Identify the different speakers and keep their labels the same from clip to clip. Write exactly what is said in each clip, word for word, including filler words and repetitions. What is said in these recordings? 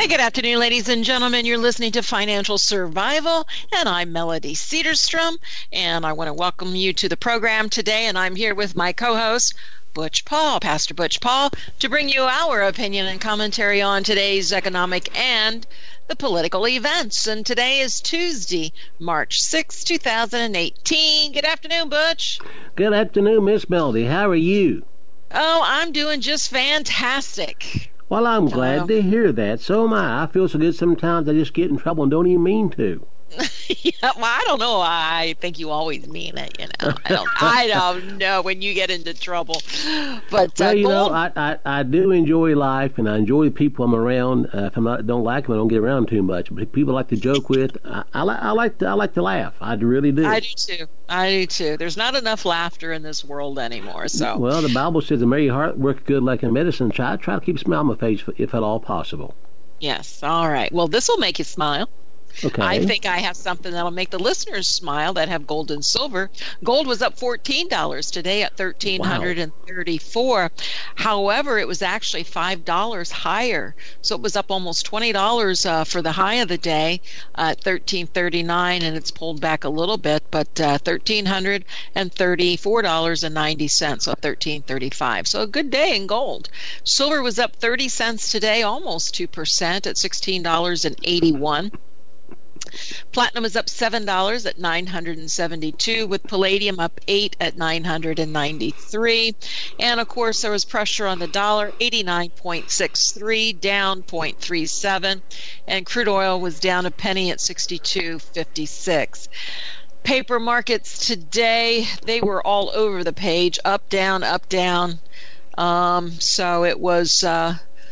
Speaker 1: Good afternoon, ladies and gentlemen. You're listening to Financial Survival, and I'm Melody Cedarstrom, and I want to welcome you to the program today, and I'm here with my co-host, Butch Paul, Pastor Butch Paul, to bring you our opinion and commentary on today's economic and the political events. And today is Tuesday, March sixth, two thousand eighteen. Good afternoon, Butch.
Speaker 2: Good afternoon, Miss Melody. How are you?
Speaker 1: Oh, I'm doing just fantastic.
Speaker 2: Well, I'm glad
Speaker 1: um,
Speaker 2: to hear that. So am I. I feel so good sometimes I just get in trouble and don't even mean to.
Speaker 1: Yeah, well, I don't know. I think you always mean it, you know. I don't, I don't know when you get into trouble. But,
Speaker 2: well,
Speaker 1: uh,
Speaker 2: you
Speaker 1: gold...
Speaker 2: know, I, I, I do enjoy life, and I enjoy the people I'm around. Uh, if I not don't like them, I don't get around too much. But people I like to joke with, I, I, li- I, like to, I like to laugh. I really do.
Speaker 1: I do, too. I do, too. There's not enough laughter in this world anymore. So,
Speaker 2: well, the Bible says a merry heart works good like a medicine. Try, try to keep a smile on my face if at all possible.
Speaker 1: Yes. All right. Well, this will make you smile.
Speaker 2: Okay.
Speaker 1: I think I have something that'll make the listeners smile that have gold and silver. Gold was up fourteen dollars today at one thousand three hundred thirty-four dollars. Wow. However, it was actually five dollars higher. So it was up almost twenty dollars uh, for the high of the day at uh, thirteen thirty-nine, and it's pulled back a little bit, but uh, one thousand three hundred thirty-four dollars and ninety cents, so thirteen thirty-five. So a good day in gold. Silver was up thirty cents today, almost two percent at sixteen dollars and eighty-one cents. Platinum is up seven dollars at nine hundred seventy-two dollars, with palladium up eight dollars at nine hundred ninety-three dollars. And of course, there was pressure on the dollar, eighty-nine point six three, down zero point three seven, and crude oil was down a penny at sixty-two fifty-six. Paper markets today, they were all over the page, up, down, up, down. Um, so it was... Uh,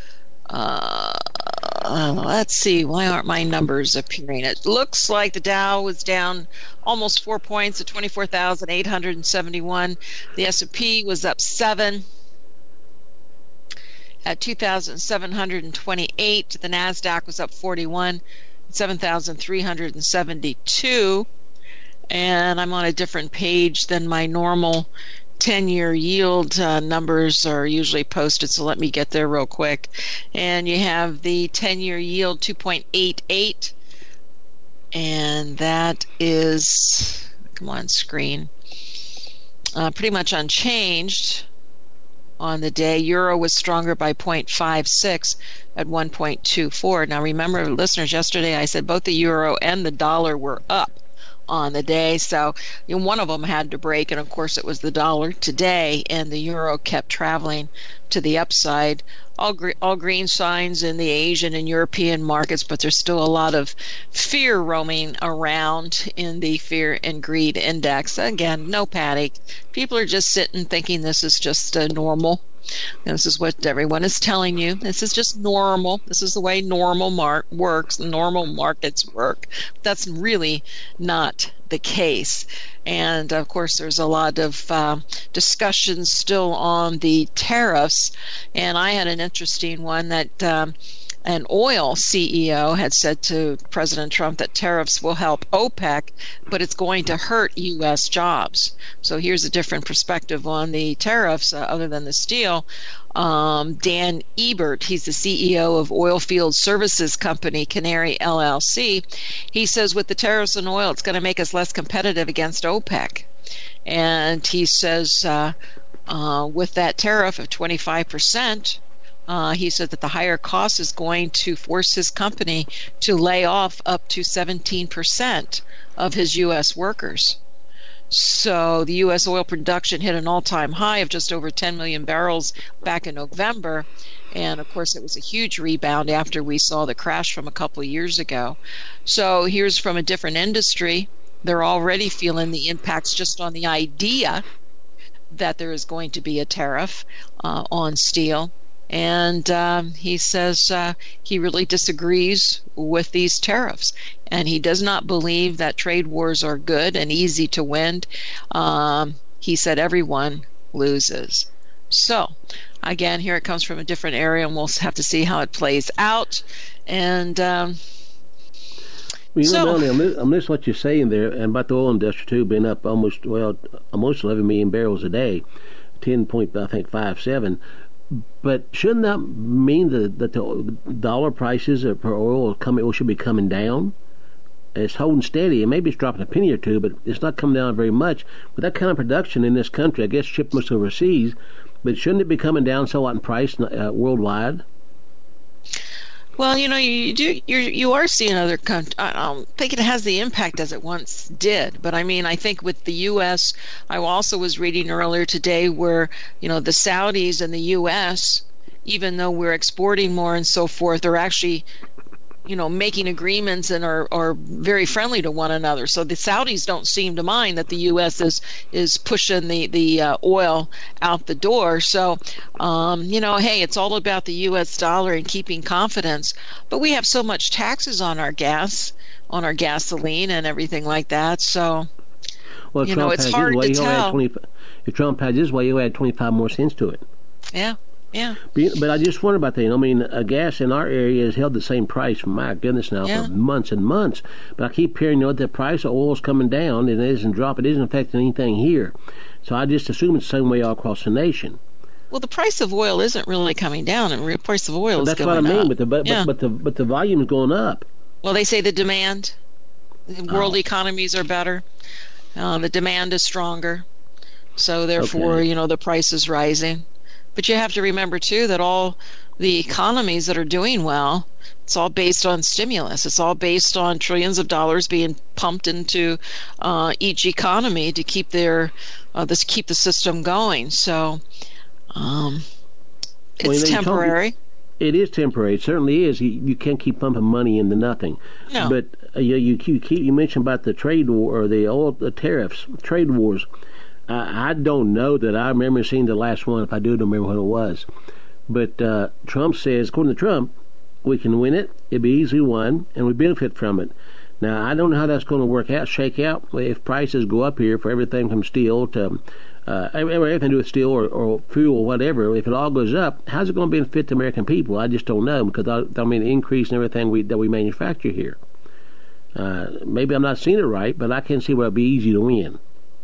Speaker 1: uh, Uh, let's see, why aren't my numbers appearing? It looks like the Dow was down almost four points at twenty-four thousand eight hundred seventy-one. The S and P was up seven at two thousand seven hundred twenty-eight. The NASDAQ was up forty-one at seven thousand three hundred seventy-two. And I'm on a different page than my normal ten-year yield uh, numbers are usually posted, so let me get there real quick. And you have the ten-year yield two point eight eight, and that is, come on screen, uh, pretty much unchanged on the day. Euro was stronger by zero point five six at one point two four. Now remember, listeners, yesterday I said both the euro and the dollar were up on the day, so you know, one of them had to break, and of course it was the dollar today, and the euro kept traveling to the upside. All, gre- all green signs in the Asian and European markets, but there's still a lot of fear roaming around in the fear and greed index. Again, no panic. People are just sitting thinking this is just a normal. This is what everyone is telling you. This is just normal. This is the way normal mar- works, normal markets work. That's really not the case. And, of course, there's a lot of uh, discussion still on the tariffs. And I had an interesting one that um, an oil C E O had said to President Trump that tariffs will help OPEC, but it's going to hurt U S jobs. So here's a different perspective on the tariffs uh, other than the steel. Um, Dan Ebert, he's the C E O of Oilfield Services Company, Canary L L C. He says with the tariffs on oil, it's going to make us less competitive against OPEC. And he says uh, uh, with that tariff of twenty-five percent, Uh, he said that the higher cost is going to force his company to lay off up to seventeen percent of his U S workers. So the U S oil production hit an all-time high of just over ten million barrels back in November. And, of course, it was a huge rebound after we saw the crash from a couple of years ago. So here's from a different industry. They're already feeling the impacts just on the idea that there is going to be a tariff uh, on steel. And um, he says uh, he really disagrees with these tariffs. And he does not believe that trade wars are good and easy to win. Um, he said everyone loses. So, again, here it comes from a different area, and we'll have to see how it plays out. And um,
Speaker 2: well, you know,
Speaker 1: so,
Speaker 2: Melanie, I'm, li- I'm listening to what you're saying there, and about the oil industry, too, being up almost, well, almost eleven million barrels a day, ten point, I think, five seven. But shouldn't that mean that, that the dollar prices per oil coming should be coming down? It's holding steady, and maybe it's dropping a penny or two, but it's not coming down very much. With that kind of production in this country, I guess shipments overseas, but shouldn't it be coming down somewhat in price uh, worldwide?
Speaker 1: Well, you know, you do you're, you are seeing other countries. I don't think it has the impact as it once did, but I mean, I think with the U S, I also was reading earlier today where, you know, the Saudis and the U S, even though we're exporting more and so forth, are actually, you know, making agreements and are, are very friendly to one another. So the Saudis don't seem to mind that the U S is is pushing the the uh, oil out the door. So, um, you know, hey, it's all about the U S dollar and keeping confidence. But we have so much taxes on our gas, on our gasoline and everything like that. So,
Speaker 2: well,
Speaker 1: you
Speaker 2: Trump
Speaker 1: know, it's
Speaker 2: has
Speaker 1: hard
Speaker 2: his way,
Speaker 1: to tell.
Speaker 2: twenty, if Trump has his way, he'll add twenty-five more cents to it.
Speaker 1: Yeah. Yeah.
Speaker 2: But, but I just wonder about that. You know, I mean, uh, gas in our area has held the same price, my goodness, now
Speaker 1: yeah.
Speaker 2: for months and months. But I keep hearing, you know, the price of oil is coming down and it isn't dropping. It isn't affecting anything here. So I just assume it's the same way all across the nation.
Speaker 1: Well, the price of oil isn't really coming down, and the price of oil
Speaker 2: But
Speaker 1: is
Speaker 2: that's
Speaker 1: going up.
Speaker 2: what I mean. But the but,
Speaker 1: yeah.
Speaker 2: but, but the but the volume is going up.
Speaker 1: Well, they say the demand, the world
Speaker 2: Oh.
Speaker 1: economies are better. Uh, the demand is stronger, so therefore,
Speaker 2: Okay.
Speaker 1: you know, the price is rising. But you have to remember too that all the economies that are doing well, it's all based on stimulus. It's all based on trillions of dollars being pumped into uh, each economy to keep their uh, this keep the system going. So um, it's
Speaker 2: Well, you know, you told me-
Speaker 1: temporary.
Speaker 2: It is temporary. It certainly is. You, you can't keep pumping money into nothing.
Speaker 1: No.
Speaker 2: But uh, you, you, you keep you mentioned about the trade war or the oil the tariffs, trade wars. I, I don't know that I remember seeing the last one. If I do, I don't remember what it was. But uh, Trump says, according to Trump, we can win it. It'll be easily won, and we benefit from it. Now, I don't know how that's going to work out, shake out. If prices go up here for everything from steel to uh, everything to do with steel or, or fuel or whatever, if it all goes up, how's it going to benefit the American people? I just don't know, because I, I mean, the increase in everything we, that we manufacture here. Uh, maybe I'm not seeing it right, but I can see where it'll be easy to win.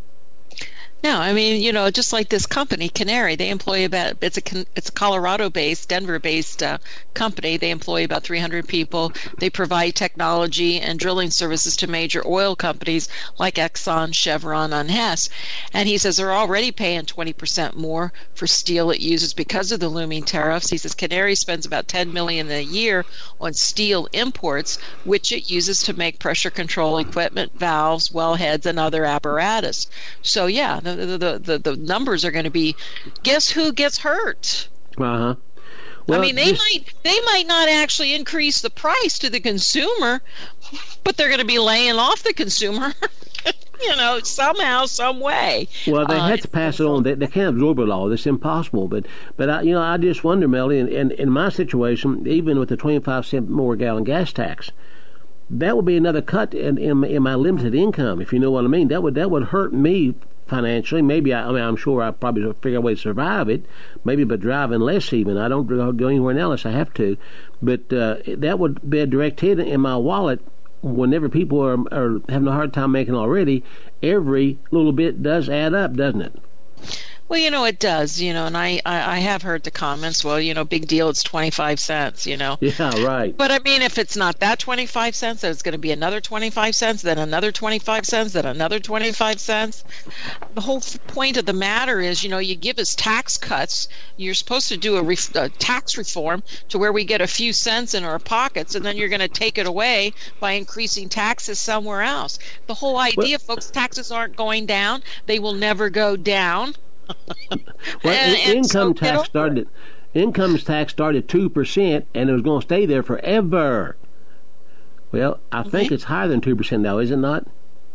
Speaker 1: No, I mean, you know, just like this company, Canary, they employ about, it's a it's a Colorado-based, Denver-based uh, company. They employ about three hundred people. They provide technology and drilling services to major oil companies like Exxon, Chevron, and Hess. And he says they're already paying twenty percent more for steel it uses because of the looming tariffs. He says Canary spends about ten million dollars a year on steel imports, which it uses to make pressure control equipment, valves, wellheads, and other apparatus. So, yeah, the The, the, the numbers are going to be, guess who gets hurt?
Speaker 2: Uh-huh. Well,
Speaker 1: I mean, they
Speaker 2: this,
Speaker 1: might they might not actually increase the price to the consumer, but they're going to be laying off the consumer, you know, somehow, some way.
Speaker 2: Well, they
Speaker 1: uh,
Speaker 2: had to pass it on. They, they can't absorb it all. It's impossible. But, but I, you know, I just wonder, Melody, in, in, in my situation, even with the twenty-five cent more gallon gas tax, that would be another cut in, in, in my limited income, if you know what I mean. That would that would hurt me financially. Maybe I, I mean, I'm sure I probably figure a way to survive it. Maybe by driving less even. I don't go anywhere now unless I have to. But uh, that would be a direct hit in my wallet. Whenever people are, are having a hard time making already, every little bit does add up, doesn't it?
Speaker 1: Well, you know, it does, you know, and I, I, I have heard the comments, well, you know, big deal, it's twenty-five cents, you know.
Speaker 2: Yeah, right.
Speaker 1: But I mean, if it's not that twenty-five cents, then it's going to be another twenty-five cents, then another twenty-five cents, then another twenty-five cents. The whole f- point of the matter is, you know, you give us tax cuts. You're supposed to do a, ref- a tax reform to where we get a few cents in our pockets, and then you're going to take it away by increasing taxes somewhere else. The whole idea, well, folks, taxes aren't going down. They will never go down.
Speaker 2: Well,
Speaker 1: and, and
Speaker 2: income
Speaker 1: so
Speaker 2: tax started. Income tax started two percent, and it was going to stay there forever. Well, I think
Speaker 1: mm-hmm.
Speaker 2: it's higher than two percent now, is it not?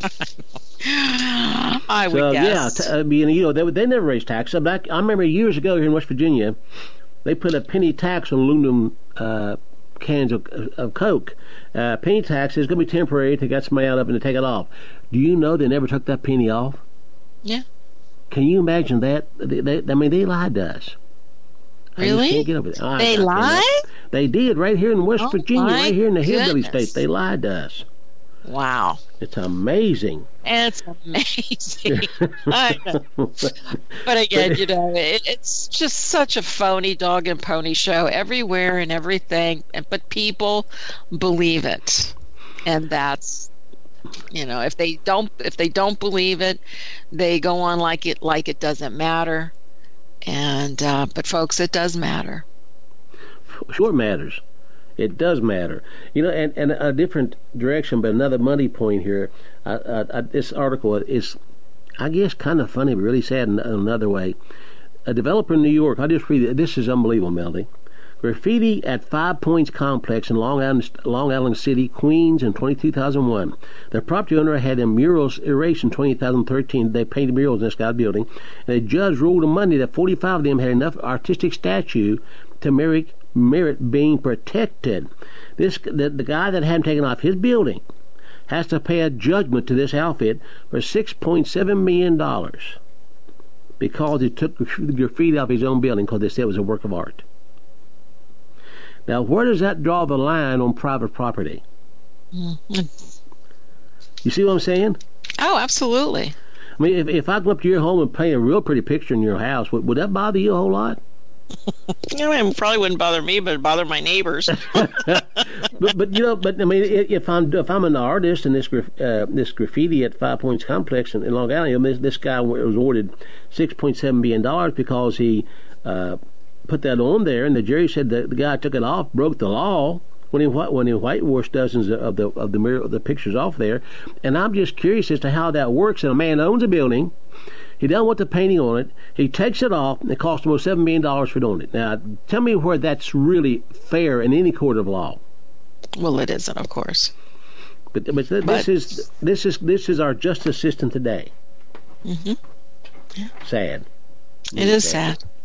Speaker 1: I would
Speaker 2: so,
Speaker 1: guess.
Speaker 2: Yeah, t- I mean, you know, they, they never raised taxes. Back, I remember years ago here in West Virginia, they put a penny tax on aluminum uh, cans of, of Coke. Uh, penny tax is going to be temporary. They got somebody out of it and they take it off. Do you know they never took that penny off?
Speaker 1: Yeah.
Speaker 2: Can you imagine that? They, they, I mean, they lied to us.
Speaker 1: Really?
Speaker 2: I can't get over it. I,
Speaker 1: they
Speaker 2: I
Speaker 1: lied?
Speaker 2: They did right here in West
Speaker 1: oh,
Speaker 2: Virginia, right here in the hillbilly
Speaker 1: goodness.
Speaker 2: state. They lied to us.
Speaker 1: Wow.
Speaker 2: It's amazing.
Speaker 1: It's amazing. I know. But again, you know, it, it's just such a phony dog and pony show everywhere and everything. But people believe it, and that's, you know, if they don't, if they don't believe it, they go on like it, like it doesn't matter. And uh, but folks, it does matter.
Speaker 2: Sure, it matters. It does matter, you know, and, and a different direction, but another money point here. Uh, uh, this article is, I guess, kind of funny, but really sad in another way. A developer in New York, I'll just read it. This is unbelievable, Melody. Graffiti at Five Points Complex in Long Island, Long Island City, Queens in two thousand one. The property owner had a murals erased in two thousand thirteen. They painted murals in this guy's building. And the judge ruled on Monday that forty-five of them had enough artistic statue to merit merit being protected. This the, the guy that had him taken off his building has to pay a judgment to this outfit for six point seven million dollars because he took the graffiti off his own building because they said it was a work of art. Now, where does that draw the line on private property? Mm-hmm. You see what I'm saying?
Speaker 1: Oh, absolutely.
Speaker 2: I mean, if, if I go up to your home and paint a real pretty picture in your house, would, would that bother you a whole lot?
Speaker 1: I mean, it probably wouldn't bother me, but it'd bother my neighbors.
Speaker 2: but, but you know, but I mean, if I'm if I'm an artist and this uh, this graffiti at Five Points Complex in, in Long Island, this, this guy was awarded six point seven billion dollars because he uh, put that on there, and the jury said that the guy took it off, broke the law when he when he whitewashed dozens of the of the mirror, of the pictures off there. And I'm just curious as to how that works. And a man owns a building. He doesn't want the painting on it. He takes it off, and it costs almost seven million dollars for doing it. Now, tell me where that's really fair in any court of law.
Speaker 1: Well, it isn't, of course.
Speaker 2: But, but, this
Speaker 1: but
Speaker 2: is this is this is our justice system today.
Speaker 1: Mm-hmm. Yeah.
Speaker 2: Sad.
Speaker 1: It really is sad. sad.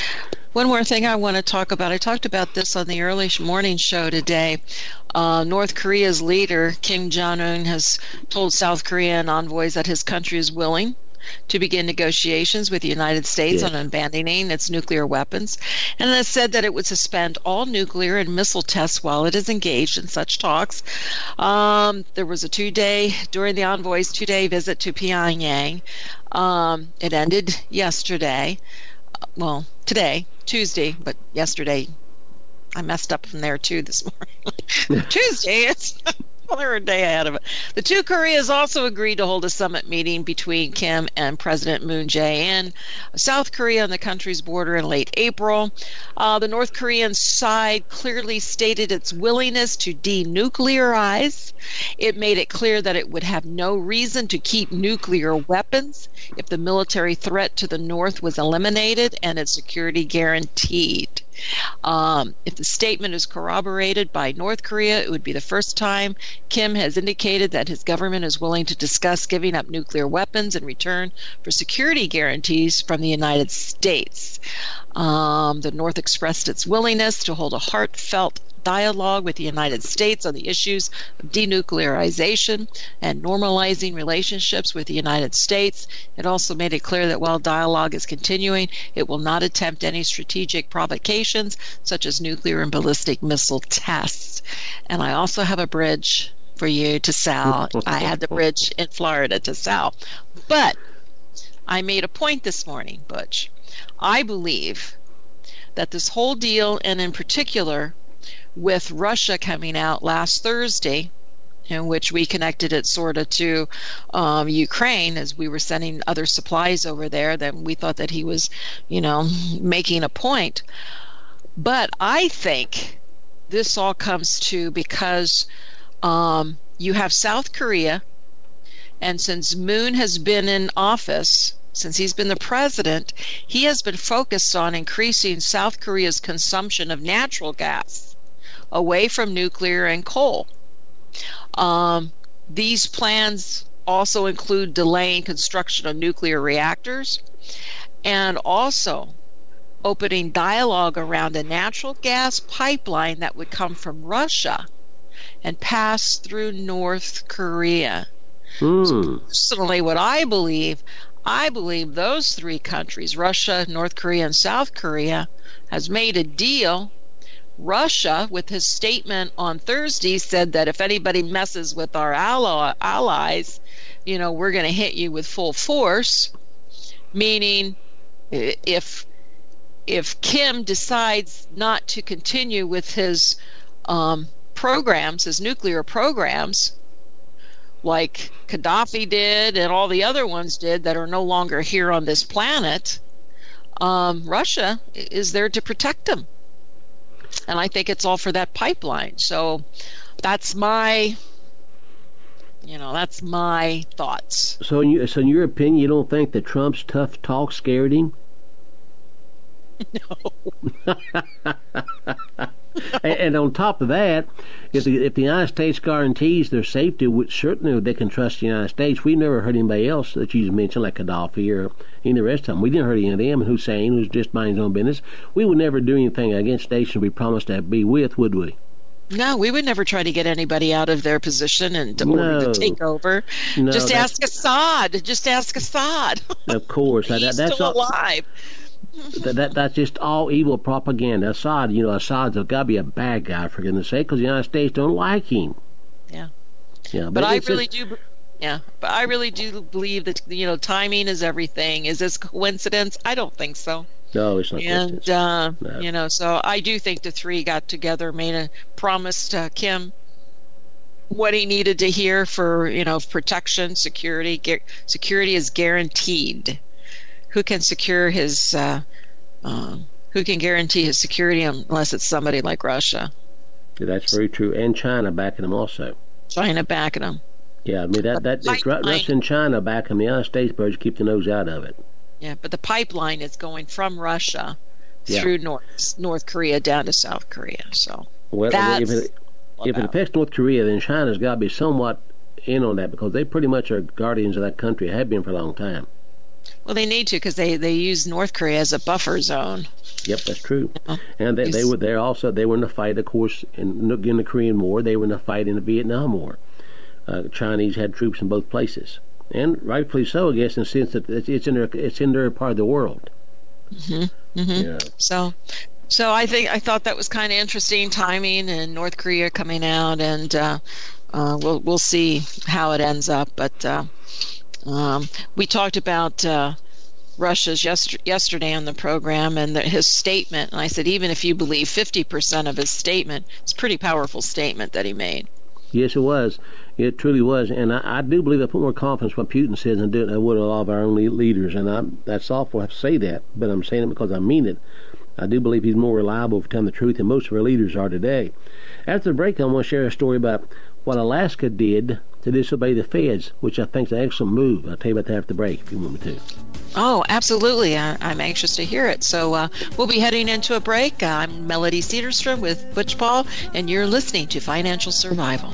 Speaker 1: One more thing I want to talk about. I talked about this on the early morning show today. Uh, North Korea's leader, Kim Jong-un, has told South Korean envoys that his country is willing to begin negotiations with the United States yes. on abandoning its nuclear weapons, and has said that it would suspend all nuclear and missile tests while it is engaged in such talks. Um, there was a two-day, during the envoy's two-day visit to Pyongyang. Um, it ended yesterday. Well, today, Tuesday, but yesterday, I messed up from there too this morning. Tuesday, it's... Well, they're a day ahead of it. The two Koreas also agreed to hold a summit meeting between Kim and President Moon Jae-in, South Korea, on the country's border in late April. Uh, the North Korean side clearly stated its willingness to denuclearize. It made it clear that it would have no reason to keep nuclear weapons if the military threat to the North was eliminated and its security guaranteed. Um, if the statement is corroborated by North Korea, it would be the first time Kim has indicated that his government is willing to discuss giving up nuclear weapons in return for security guarantees from the United States. Um, the North expressed its willingness to hold a heartfelt dialogue with the United States on the issues of denuclearization and normalizing relationships with the United States. It also made it clear that while dialogue is continuing, it will not attempt any strategic provocations such as nuclear and ballistic missile tests. And I also have a bridge for you to Sal. I had the bridge in Florida to Sal. But I made a point this morning, Butch. I believe that this whole deal, and in particular with Russia coming out last Thursday, in which we connected it sort of to um, Ukraine as we were sending other supplies over there, then we thought that he was, you know, making a point. But I think this all comes to because um, you have South Korea, and since Moon has been in office, since he's been the president, he has been focused on increasing South Korea's consumption of natural gas away from nuclear and coal. Um, these plans also include delaying construction of nuclear reactors and also opening dialogue around a natural gas pipeline that would come from Russia and pass through North Korea.
Speaker 2: Mm.
Speaker 1: So personally, what I believe, I believe those three countries, Russia, North Korea, and South Korea, has made a deal Russia, with his statement on Thursday, said that if anybody messes with our ally, allies, you know, we're going to hit you with full force, meaning if if Kim decides not to continue with his um, programs, his nuclear programs, like Gaddafi did and all the other ones did that are no longer here on this planet, um, Russia is there to protect them. And I think it's all for that pipeline. So that's my, you know, that's my thoughts.
Speaker 2: So in, you, so in your opinion, you don't think that Trump's tough talk scared him?
Speaker 1: No.
Speaker 2: and, and on top of that, if the, if the United States guarantees their safety, which certainly they can trust the United States. We've never heard anybody else that you mentioned, like Gaddafi or any of the rest of them. We didn't hurt any of them. And Hussein, who's just minding his own business. We would never do anything against nations we promised to be with, would we?
Speaker 1: No, we would never try to get anybody out of their position and to, no. to take over.
Speaker 2: No,
Speaker 1: Just ask Assad. Just ask Assad.
Speaker 2: Of course.
Speaker 1: He's
Speaker 2: that, that's
Speaker 1: still
Speaker 2: all,
Speaker 1: alive.
Speaker 2: that, that That's just all evil propaganda. Assad, you know, Assad's got to be a bad guy, for goodness sake, because the United States don't like him.
Speaker 1: Yeah.
Speaker 2: Yeah, but,
Speaker 1: but I
Speaker 2: it's,
Speaker 1: really
Speaker 2: it's,
Speaker 1: do... Yeah, but I really do believe that, you know, timing is everything. Is this coincidence? I don't think so.
Speaker 2: No, it's not.
Speaker 1: And, uh,
Speaker 2: no.
Speaker 1: you know, so I do think the three got together, made a promise to Kim what he needed to hear for, you know, protection, security. Gu- security is guaranteed. Who can secure his, uh, uh, who can guarantee his security unless it's somebody like Russia?
Speaker 2: Yeah, that's very true. And China backing him also.
Speaker 1: China backing him.
Speaker 2: Yeah, I mean, that, that it's Russia and China backing the United States, but just keep the nose out of it.
Speaker 1: Yeah, but the pipeline is going from Russia
Speaker 2: yeah.
Speaker 1: through North North Korea down to South Korea. So
Speaker 2: well,
Speaker 1: that's
Speaker 2: if it, if it affects North Korea, then China's got to be somewhat in on that because they pretty much are guardians of that country, have been for a long time.
Speaker 1: Well, they need to because they, they use North Korea as a buffer zone.
Speaker 2: Yep, that's true.
Speaker 1: You know?
Speaker 2: And they, they were there also. They were in the fight, of course, in, in the Korean War. They were in the fight in the Vietnam War. Uh, Chinese had troops in both places. And rightfully so, I guess, in the sense that it's in their it's in their part of the world.
Speaker 1: Mm-hmm. Mm-hmm. Yeah. So, so I think I thought that was kind of interesting timing, and North Korea coming out, and uh, uh, we'll we'll see how it ends up. But uh, um, we talked about uh, Russia's yester- yesterday on the program, and the, his statement. And I said, even if you believe fifty percent of his statement, it's a pretty powerful statement that he made.
Speaker 2: Yes, it was. It truly was. And I, I do believe I put more confidence in what Putin says than I would a lot of our own leaders. And I, that's awful to have to say that, but I'm saying it because I mean it. I do believe he's more reliable for telling the truth than most of our leaders are today. After the break, I want to share a story about what Alaska did to disobey the feds, which I think is an excellent move. I'll tell you about that after the break if you want me to.
Speaker 1: Oh, absolutely. I, I'm anxious to hear it. So uh, we'll be heading into a break. I'm Melody Cedarstrom with Butch Paul, and you're listening to Financial Survival.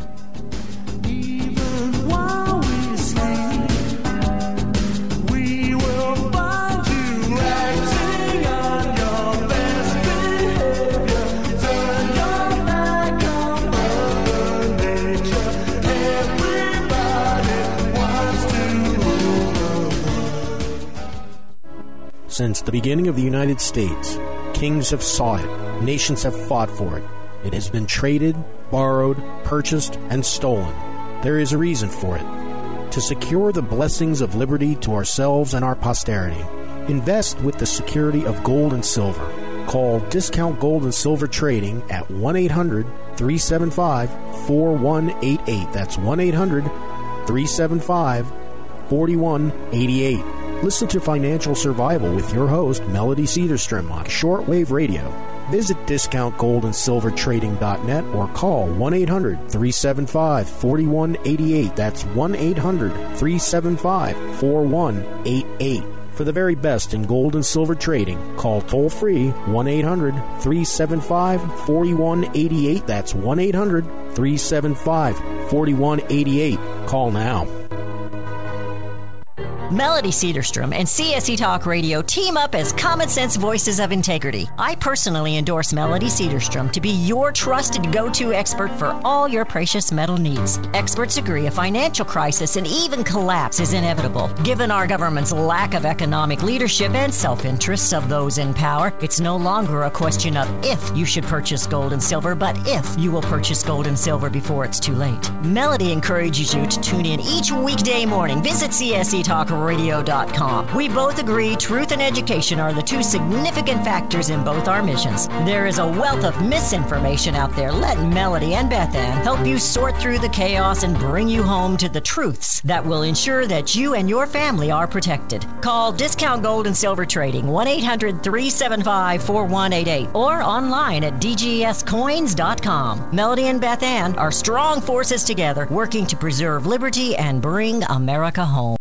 Speaker 3: Since the beginning of the United States, kings have sought it, nations have fought for it. It has been traded, borrowed, purchased, and stolen. There is a reason for it. To secure the blessings of liberty to ourselves and our posterity, invest with the security of gold and silver. Call Discount Gold and Silver Trading at one eight hundred, three seven five, four one eight eight. That's one eight hundred, three seven five, four one eight eight. Listen to Financial Survival with your host, Melody Cedarstrom, on shortwave radio. Visit discount gold and silver trading dot net or call one eight hundred, three seven five, four one eight eight. That's one eight hundred, three seven five, four one eight eight. For the very best in gold and silver trading, call toll-free one eight hundred, three seven five, four one eight eight. That's one eight hundred, three seven five, four one eight eight. Call now.
Speaker 4: Melody Cedarstrom and C S E Talk Radio team up as common sense voices of integrity. I personally endorse Melody Cedarstrom to be your trusted go-to expert for all your precious metal needs. Experts agree a financial crisis and even collapse is inevitable. Given our government's lack of economic leadership and self-interests of those in power, it's no longer a question of if you should purchase gold and silver, but if you will purchase gold and silver before it's too late. Melody encourages you to tune in each weekday morning. Visit C S E Talk radio dot com. We both agree truth and education are the two significant factors in both our missions. There is a wealth of misinformation out there. Let Melody and Beth Ann help you sort through the chaos and bring you home to the truths that will ensure that you and your family are protected. Call Discount Gold and Silver Trading, one eight hundred three seven five four one eight eight, or online at d g s coins dot com. Melody and Beth Ann are strong forces together, working to preserve liberty and bring America home.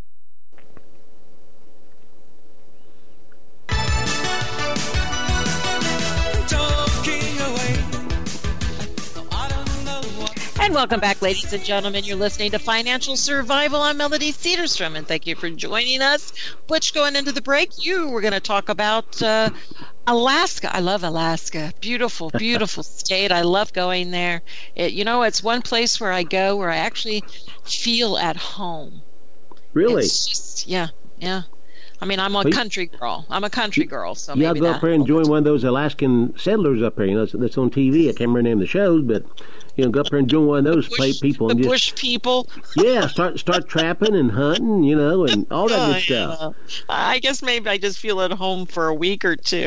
Speaker 1: And welcome back, ladies and gentlemen. You're listening to Financial Survival. I'm Melody Cedarstrom, and thank you for joining us. Butch, going into the break, you were going to talk about uh, Alaska. I love Alaska. Beautiful, beautiful state. I love going there. It, you know, it's one place where I go where I actually feel at home.
Speaker 2: Really?
Speaker 1: It's just, yeah, yeah. I mean, I'm a country girl. I'm a country girl, so
Speaker 2: yeah,
Speaker 1: maybe
Speaker 2: go
Speaker 1: that
Speaker 2: up there and join one of those Alaskan settlers up there. You know, that's, that's on T V. I can't remember the name of the shows, but you know, go up there and join one of those
Speaker 1: bush,
Speaker 2: play people.
Speaker 1: The
Speaker 2: and just,
Speaker 1: bush people.
Speaker 2: Yeah, start start trapping and hunting, you know, and all that
Speaker 1: Oh,
Speaker 2: good stuff.
Speaker 1: yeah. I guess maybe I just feel at home for a week or two.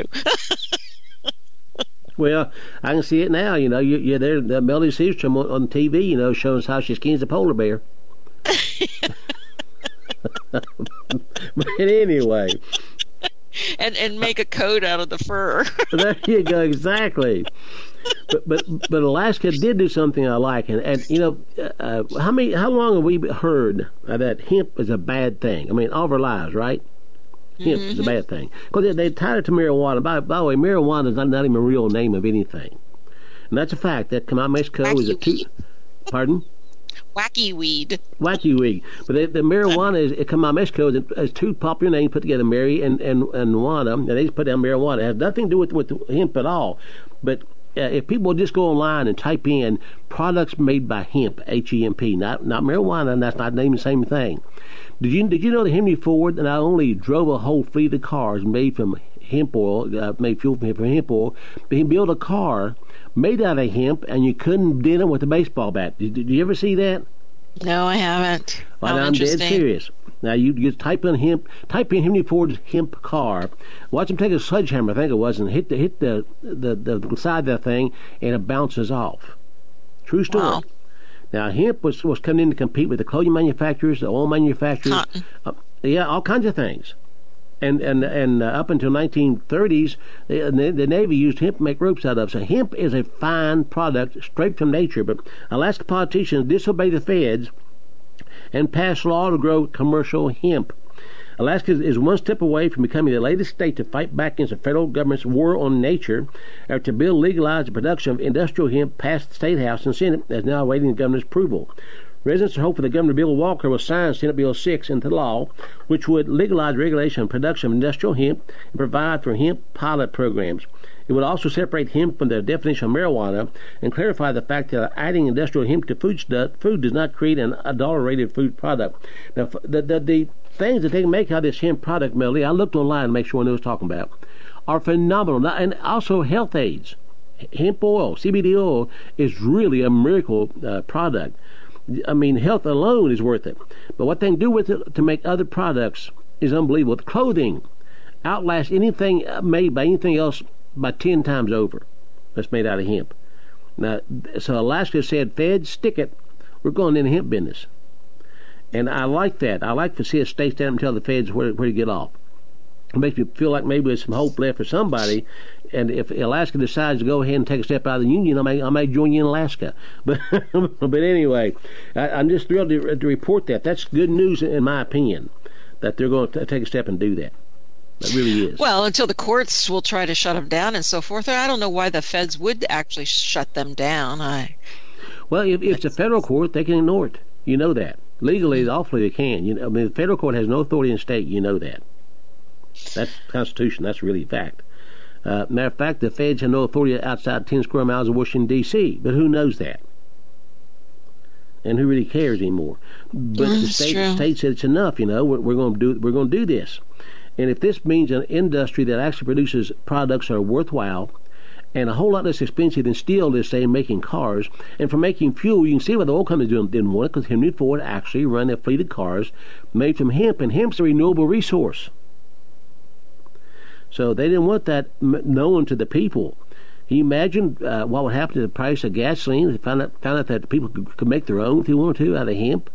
Speaker 2: Well, I can see it now. You know, you, you're there. The Melody Cedarstrom on, on T V, you know, showing us how she skins a polar bear. But anyway.
Speaker 1: And and make a coat out of the fur.
Speaker 2: There you go, exactly. But but but Alaska did do something I like, and, and you know, uh, how many how long have we heard uh, that hemp is a bad thing? I mean, all of our lives, right? Hemp mm-hmm. is a bad thing because they, they tied it to marijuana. By, by the way, marijuana is not, not even a real name of anything, and that's a fact. That come out of Mexico
Speaker 1: Wacky
Speaker 2: is a two. Pardon?
Speaker 1: Wacky weed.
Speaker 2: Wacky weed. But they, the marijuana is it come out of Mexico is, is two popular names put together, Mary and and and Juana, and they just put down marijuana. It has nothing to do with with hemp at all. But uh, if people just go online and type in products made by hemp, H E M P, not not marijuana, and that's not named the same thing. Did you did you know that Henry Ford not only drove a whole fleet of cars made from hemp oil, uh, made fuel from hemp oil, but he built a car made out of hemp, and you couldn't dent it with a baseball bat. Did, did you ever see that?
Speaker 1: No, I haven't.
Speaker 2: Well,
Speaker 1: How
Speaker 2: I'm dead
Speaker 1: interesting.
Speaker 2: serious. Now you just type in hemp, type in Henry Ford's hemp car. Watch him take a sledgehammer, I think it was, and hit the hit the the, the side of that thing, and it bounces off. True story.
Speaker 1: Wow.
Speaker 2: Now hemp was was coming in to compete with the clothing manufacturers, the oil manufacturers,
Speaker 1: Cotton.
Speaker 2: Uh, yeah, all kinds of things. And and and uh, up until nineteen thirties, the, the Navy used hemp to make ropes out of. So hemp is a fine product straight from nature. But Alaska politicians disobey the feds and pass law to grow commercial hemp. Alaska is one step away from becoming the latest state to fight back against the federal government's war on nature. After the bill legalized the production of industrial hemp passed the State House and Senate, is now awaiting the governor's approval. Residents are hopeful that Governor Bill Walker will sign Senate Bill six into law, which would legalize regulation and production of industrial hemp and provide for hemp pilot programs. It would also separate hemp from the definition of marijuana and clarify the fact that adding industrial hemp to food, stuff, food does not create an adulterated food product. Now, the, the, the things that they can make out of this hemp product, Melody, I looked online to make sure I knew what I was talking about, are phenomenal. And also health aids. Hemp oil, C B D oil, is really a miracle uh, product. I mean, health alone is worth it. But what they can do with it to make other products is unbelievable. Clothing outlasts anything made by anything else by ten times over that's made out of hemp. Now, so Alaska said, Feds, stick it. We're going in the hemp business. And I like that. I like to see us stay down and tell the Feds where, where to get off. It makes me feel like maybe there's some hope left for somebody. And if Alaska decides to go ahead and take a step out of the union, I may I may join you in Alaska. But but anyway, I, I'm just thrilled to, to report that. That's good news in my opinion, that they're going to take a step and do that. That really is.
Speaker 1: Well, until the courts will try to shut them down and so forth. I don't know why the feds would actually shut them down. I.
Speaker 2: Well, if, if it's a federal court, they can ignore it. You know that. Legally, lawfully, they can. You know, I mean, the federal court has no authority in the state. You know that. That's the Constitution. That's really a fact. Uh, matter of fact, the feds have no authority outside ten square miles of Washington, D C, but who knows that? And who really cares anymore? But
Speaker 1: Mm,
Speaker 2: the
Speaker 1: it's
Speaker 2: state,
Speaker 1: true.
Speaker 2: state said it's enough. You know, we're, we're going to do we're going to do this. And if this means an industry that actually produces products that are worthwhile and a whole lot less expensive than steel, let's say, making cars, and for making fuel, you can see why the oil companies didn't, didn't want it, because Henry Ford actually run a fleet of cars made from hemp, and hemp's a renewable resource. So they didn't want that m- known to the people. Can you imagine uh, what would happen to the price of gasoline if they found out, found out that people could, could make their own if they wanted to out of hemp?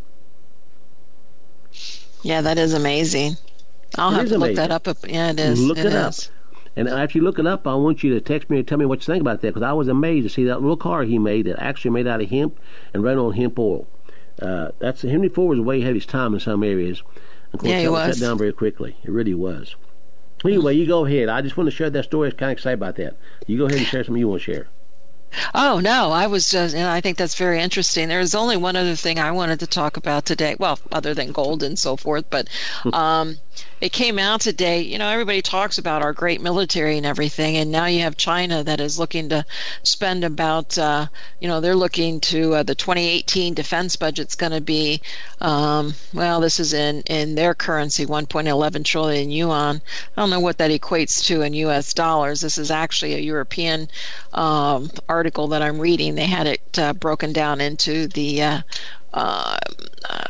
Speaker 1: Yeah, that is amazing. I'll
Speaker 2: It
Speaker 1: have
Speaker 2: is
Speaker 1: to look
Speaker 2: amazing.
Speaker 1: that up. Yeah, it is.
Speaker 2: Look it,
Speaker 1: it
Speaker 2: up.
Speaker 1: is.
Speaker 2: And after you look it up, I want you to text me and tell me what you think about that, because I was amazed to see that little car he made that actually made out of hemp and ran on hemp oil. Uh, that's Henry Ford was way ahead of his time in some areas. Of course,
Speaker 1: Yeah, he
Speaker 2: that
Speaker 1: was.
Speaker 2: cut down very quickly. It really was. Anyway, you go ahead. I just want to share that story. I was kind of excited about that. You go ahead and share something you want to share.
Speaker 1: Oh, no, I was just, and I think that's very interesting. There's only one other thing I wanted to talk about today. Well, other than gold and so forth, but um, it came out today. You know, everybody talks about our great military and everything, and now you have China that is looking to spend about, uh, you know, they're looking to, uh, the twenty eighteen defense budget's going to be, um, well, this is in, in their currency, one point one one trillion yuan. I don't know what that equates to in U S dollars. This is actually a European um, article that I'm reading. They had it uh, broken down into the uh, uh, uh,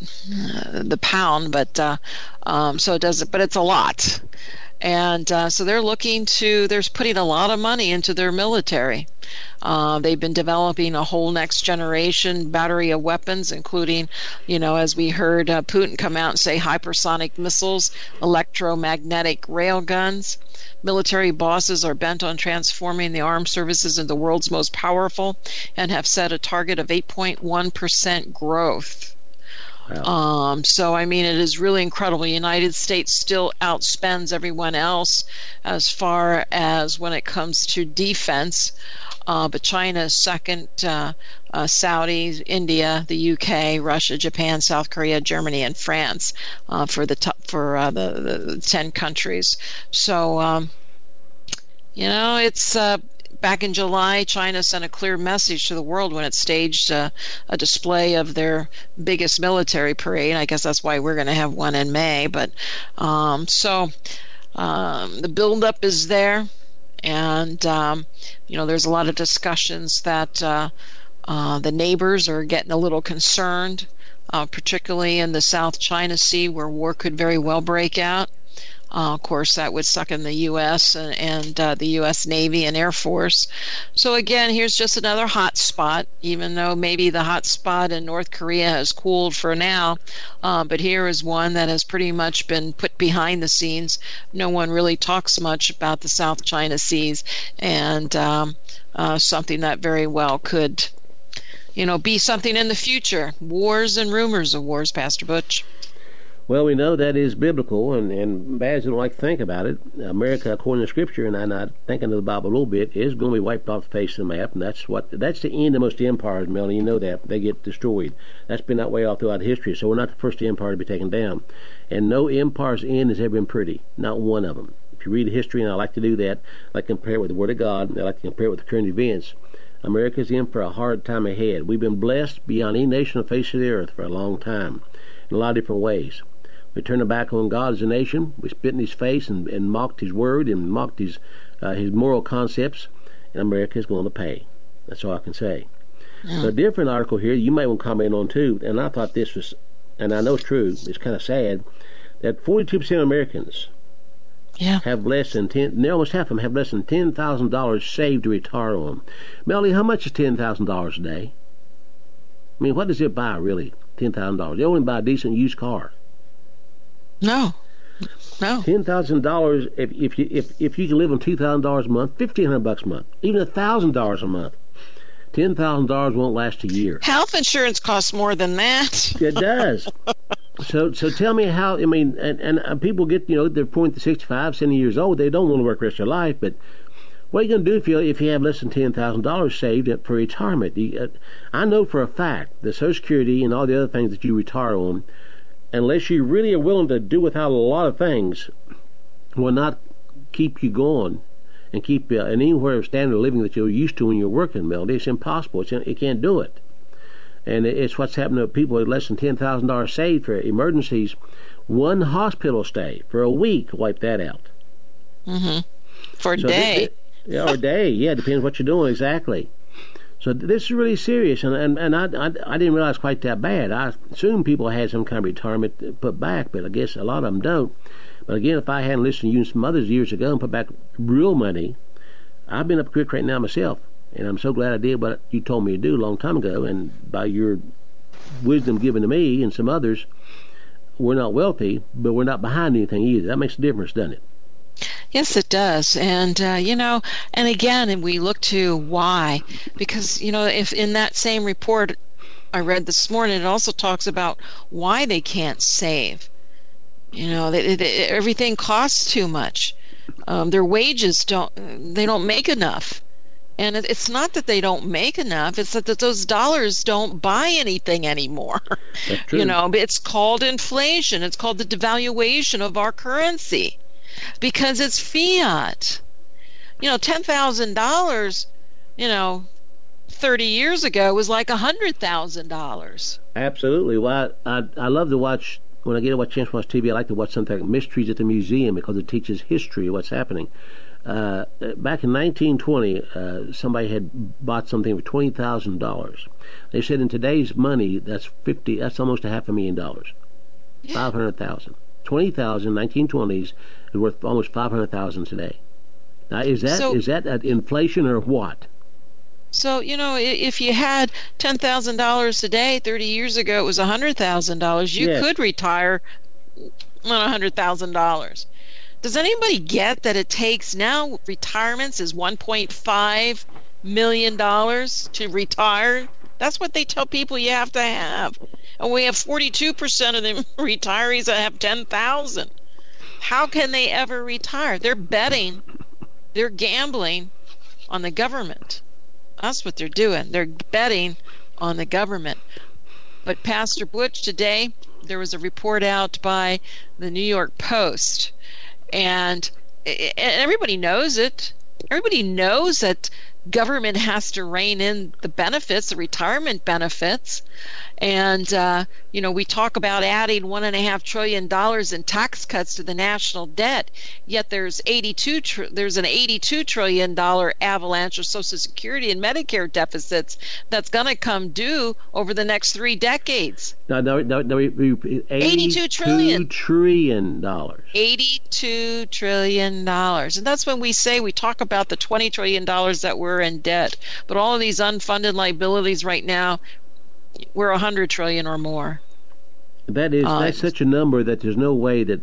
Speaker 1: the pound, but uh, um, so it does. But it's a lot, and uh, so they're looking to. They're putting a lot of money into their military. Uh, they've been developing a whole next generation battery of weapons, including, you know, as we heard uh, Putin come out and say, hypersonic missiles, electromagnetic rail guns. Military bosses are bent on transforming the armed services into the world's most powerful and have set a target of eight point one percent growth.
Speaker 2: Wow.
Speaker 1: Um, so, I mean, it is really incredible. The United States still outspends everyone else as far as when it comes to defense. Uh, but China is second, uh, uh, Saudi, India, the U K, Russia, Japan, South Korea, Germany, and France uh, for the top, for uh, the, the, the ten countries. So, um, you know, it's uh, back in July, China sent a clear message to the world when it staged uh, a display of their biggest military parade. I guess that's why we're going to have one in May. But um, so um, the buildup is there. And, um, you know, there's a lot of discussions that uh, uh, the neighbors are getting a little concerned, uh, particularly in the South China Sea, where war could very well break out. Uh, of course, that would suck in the U S and, and uh, the U S Navy and Air Force. So again, here's just another hot spot, even though maybe the hot spot in North Korea has cooled for now. Uh, but here is one that has pretty much been put behind the scenes. No one really talks much about the South China Seas, and um, uh, something that very well could, you know, be something in the future. Wars and rumors of wars, Pastor Butch.
Speaker 2: Well, we know that is biblical, and, and Baz don't like to think about it. America, according to Scripture, and I'm not thinking of the Bible a little bit, is going to be wiped off the face of the map, and that's what that's the end of most empires, Melanie. You know that. They get destroyed. That's been that way all throughout history, so we're not the first empire to be taken down. And no empire's end has ever been pretty, not one of them. If you read history, and I like to do that, I like to compare it with the Word of God, I like to compare it with the current events. America's in for a hard time ahead. We've been blessed beyond any nation on the face of the earth for a long time, in a lot of different ways. We turned our back on God as a nation. We spit in his face and, and mocked his word and mocked his uh, his moral concepts. And America is going to pay. That's all I can say. Yeah. So a different article here you might want to comment on too. And I thought this was, and I know it's true, it's kind of sad, that forty-two percent of Americans yeah. have less than ten, almost half of them have less than ten thousand dollars saved to retire on. Melody, how much is ten thousand dollars a day? I mean, what does it buy really, ten thousand dollars? They only buy a decent used car.
Speaker 1: No, no.
Speaker 2: Ten thousand dollars. If if you if if you can live on two thousand dollars a month, fifteen hundred bucks a month, even a thousand dollars a month, ten thousand dollars won't last a year.
Speaker 1: Health insurance costs more than that.
Speaker 2: It does. so so tell me how. I mean, and and people get, you know, they're point to sixty-five, seventy years old. They don't want to work the rest of their life, but What are you going to do if you if you have less than ten thousand dollars saved up for retirement? You, uh, I know for a fact that Social Security and all the other things that you retire on, unless you really are willing to do without a lot of things, will not keep you going and keep uh, anywhere of standard of living that you're used to when you're working, Melody. It's impossible. It's, it can't do it. And it's what's happening to people with less than ten thousand dollars saved for emergencies. One hospital stay for a week, wipe that out.
Speaker 1: Mm-hmm. For a
Speaker 2: so
Speaker 1: day.
Speaker 2: Th- th- yeah, or a day. Yeah, depends what you're doing exactly. So th- this is really serious, and and, and I, I, I didn't realize quite that bad. I assumed people had some kind of retirement put back, but I guess a lot of them don't. But again, if I hadn't listened to you and some others years ago and put back real money, I've been up quick right now myself, and I'm so glad I did what you told me to do a long time ago. And by your wisdom given to me and some others, we're not wealthy, but we're not behind anything either. That makes a difference, doesn't it?
Speaker 1: Yes, it does. And, uh, you know, and again, and we look to why. Because, you know, if in that same report I read this morning, it also talks about why they can't save. You know, they, they, everything costs too much. Um, their wages don't, they don't make enough. And it, it's not that they don't make enough, it's that, that those dollars don't buy anything anymore.
Speaker 2: That's true.
Speaker 1: You know, it's called inflation. It's called the devaluation of our currency. Because it's fiat. You know, ten thousand dollars, you know, thirty years ago was like one hundred thousand dollars.
Speaker 2: Absolutely. Well, I, I, I love to watch, when I get to watch chance to watch T V, I like to watch something like Mysteries at the Museum because it teaches history of what's happening. Uh, back in nineteen twenty, uh, somebody had bought something for twenty thousand dollars. They said in today's money, that's fifty. That's almost a half a million dollars.
Speaker 1: Yeah.
Speaker 2: five hundred thousand. twenty thousand, nineteen twenties, is worth almost five hundred thousand today. Now, is that
Speaker 1: so,
Speaker 2: is that inflation or what?
Speaker 1: So, you know, if you had ten thousand dollars today, thirty years ago it was one hundred thousand dollars, you
Speaker 2: yes.
Speaker 1: could retire on one hundred thousand dollars. Does anybody get that it takes now, retirements is one point five million dollars to retire? That's what they tell people you have to have. And we have forty-two percent of the retirees that have ten thousand. How can they ever retire? They're betting, they're gambling on the government. That's what they're doing. They're betting on the government. But Pastor Butch, today there was a report out by the New York Post, and everybody knows it. Everybody knows that government has to rein in the benefits, the retirement benefits. And, uh, you know, we talk about adding one and a half trillion dollars in tax cuts to the national debt, yet there's eighty-two tr- there's an eighty-two trillion dollars avalanche of Social Security and Medicare deficits that's going to come due over the next three decades.
Speaker 2: No, no, no, no eighty-two,
Speaker 1: eighty-two trillion.
Speaker 2: trillion dollars.
Speaker 1: eighty-two trillion dollars. And that's when we say, we talk about the twenty trillion dollars that we're in debt. But all of these unfunded liabilities right now, we're one hundred trillion or more.
Speaker 2: That is,
Speaker 1: uh,
Speaker 2: that's such a number that there's no way that,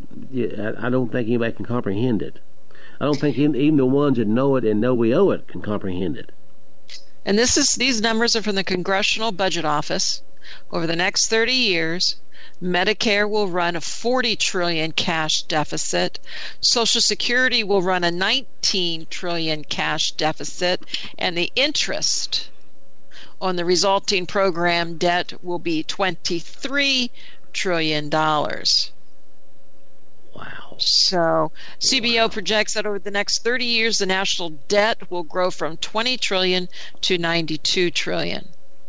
Speaker 2: I don't think anybody can comprehend it. I don't think even the ones that know it and know we owe it can comprehend it.
Speaker 1: And this is these numbers are from the Congressional Budget Office. Over the next thirty years, Medicare will run a forty trillion cash deficit. Social Security will run a nineteen trillion cash deficit, and the interest on the resulting program debt will be twenty-three trillion dollars.
Speaker 2: Wow.
Speaker 1: So C B O wow. projects that over the next thirty years, the national debt will grow from twenty trillion to ninety-two trillion.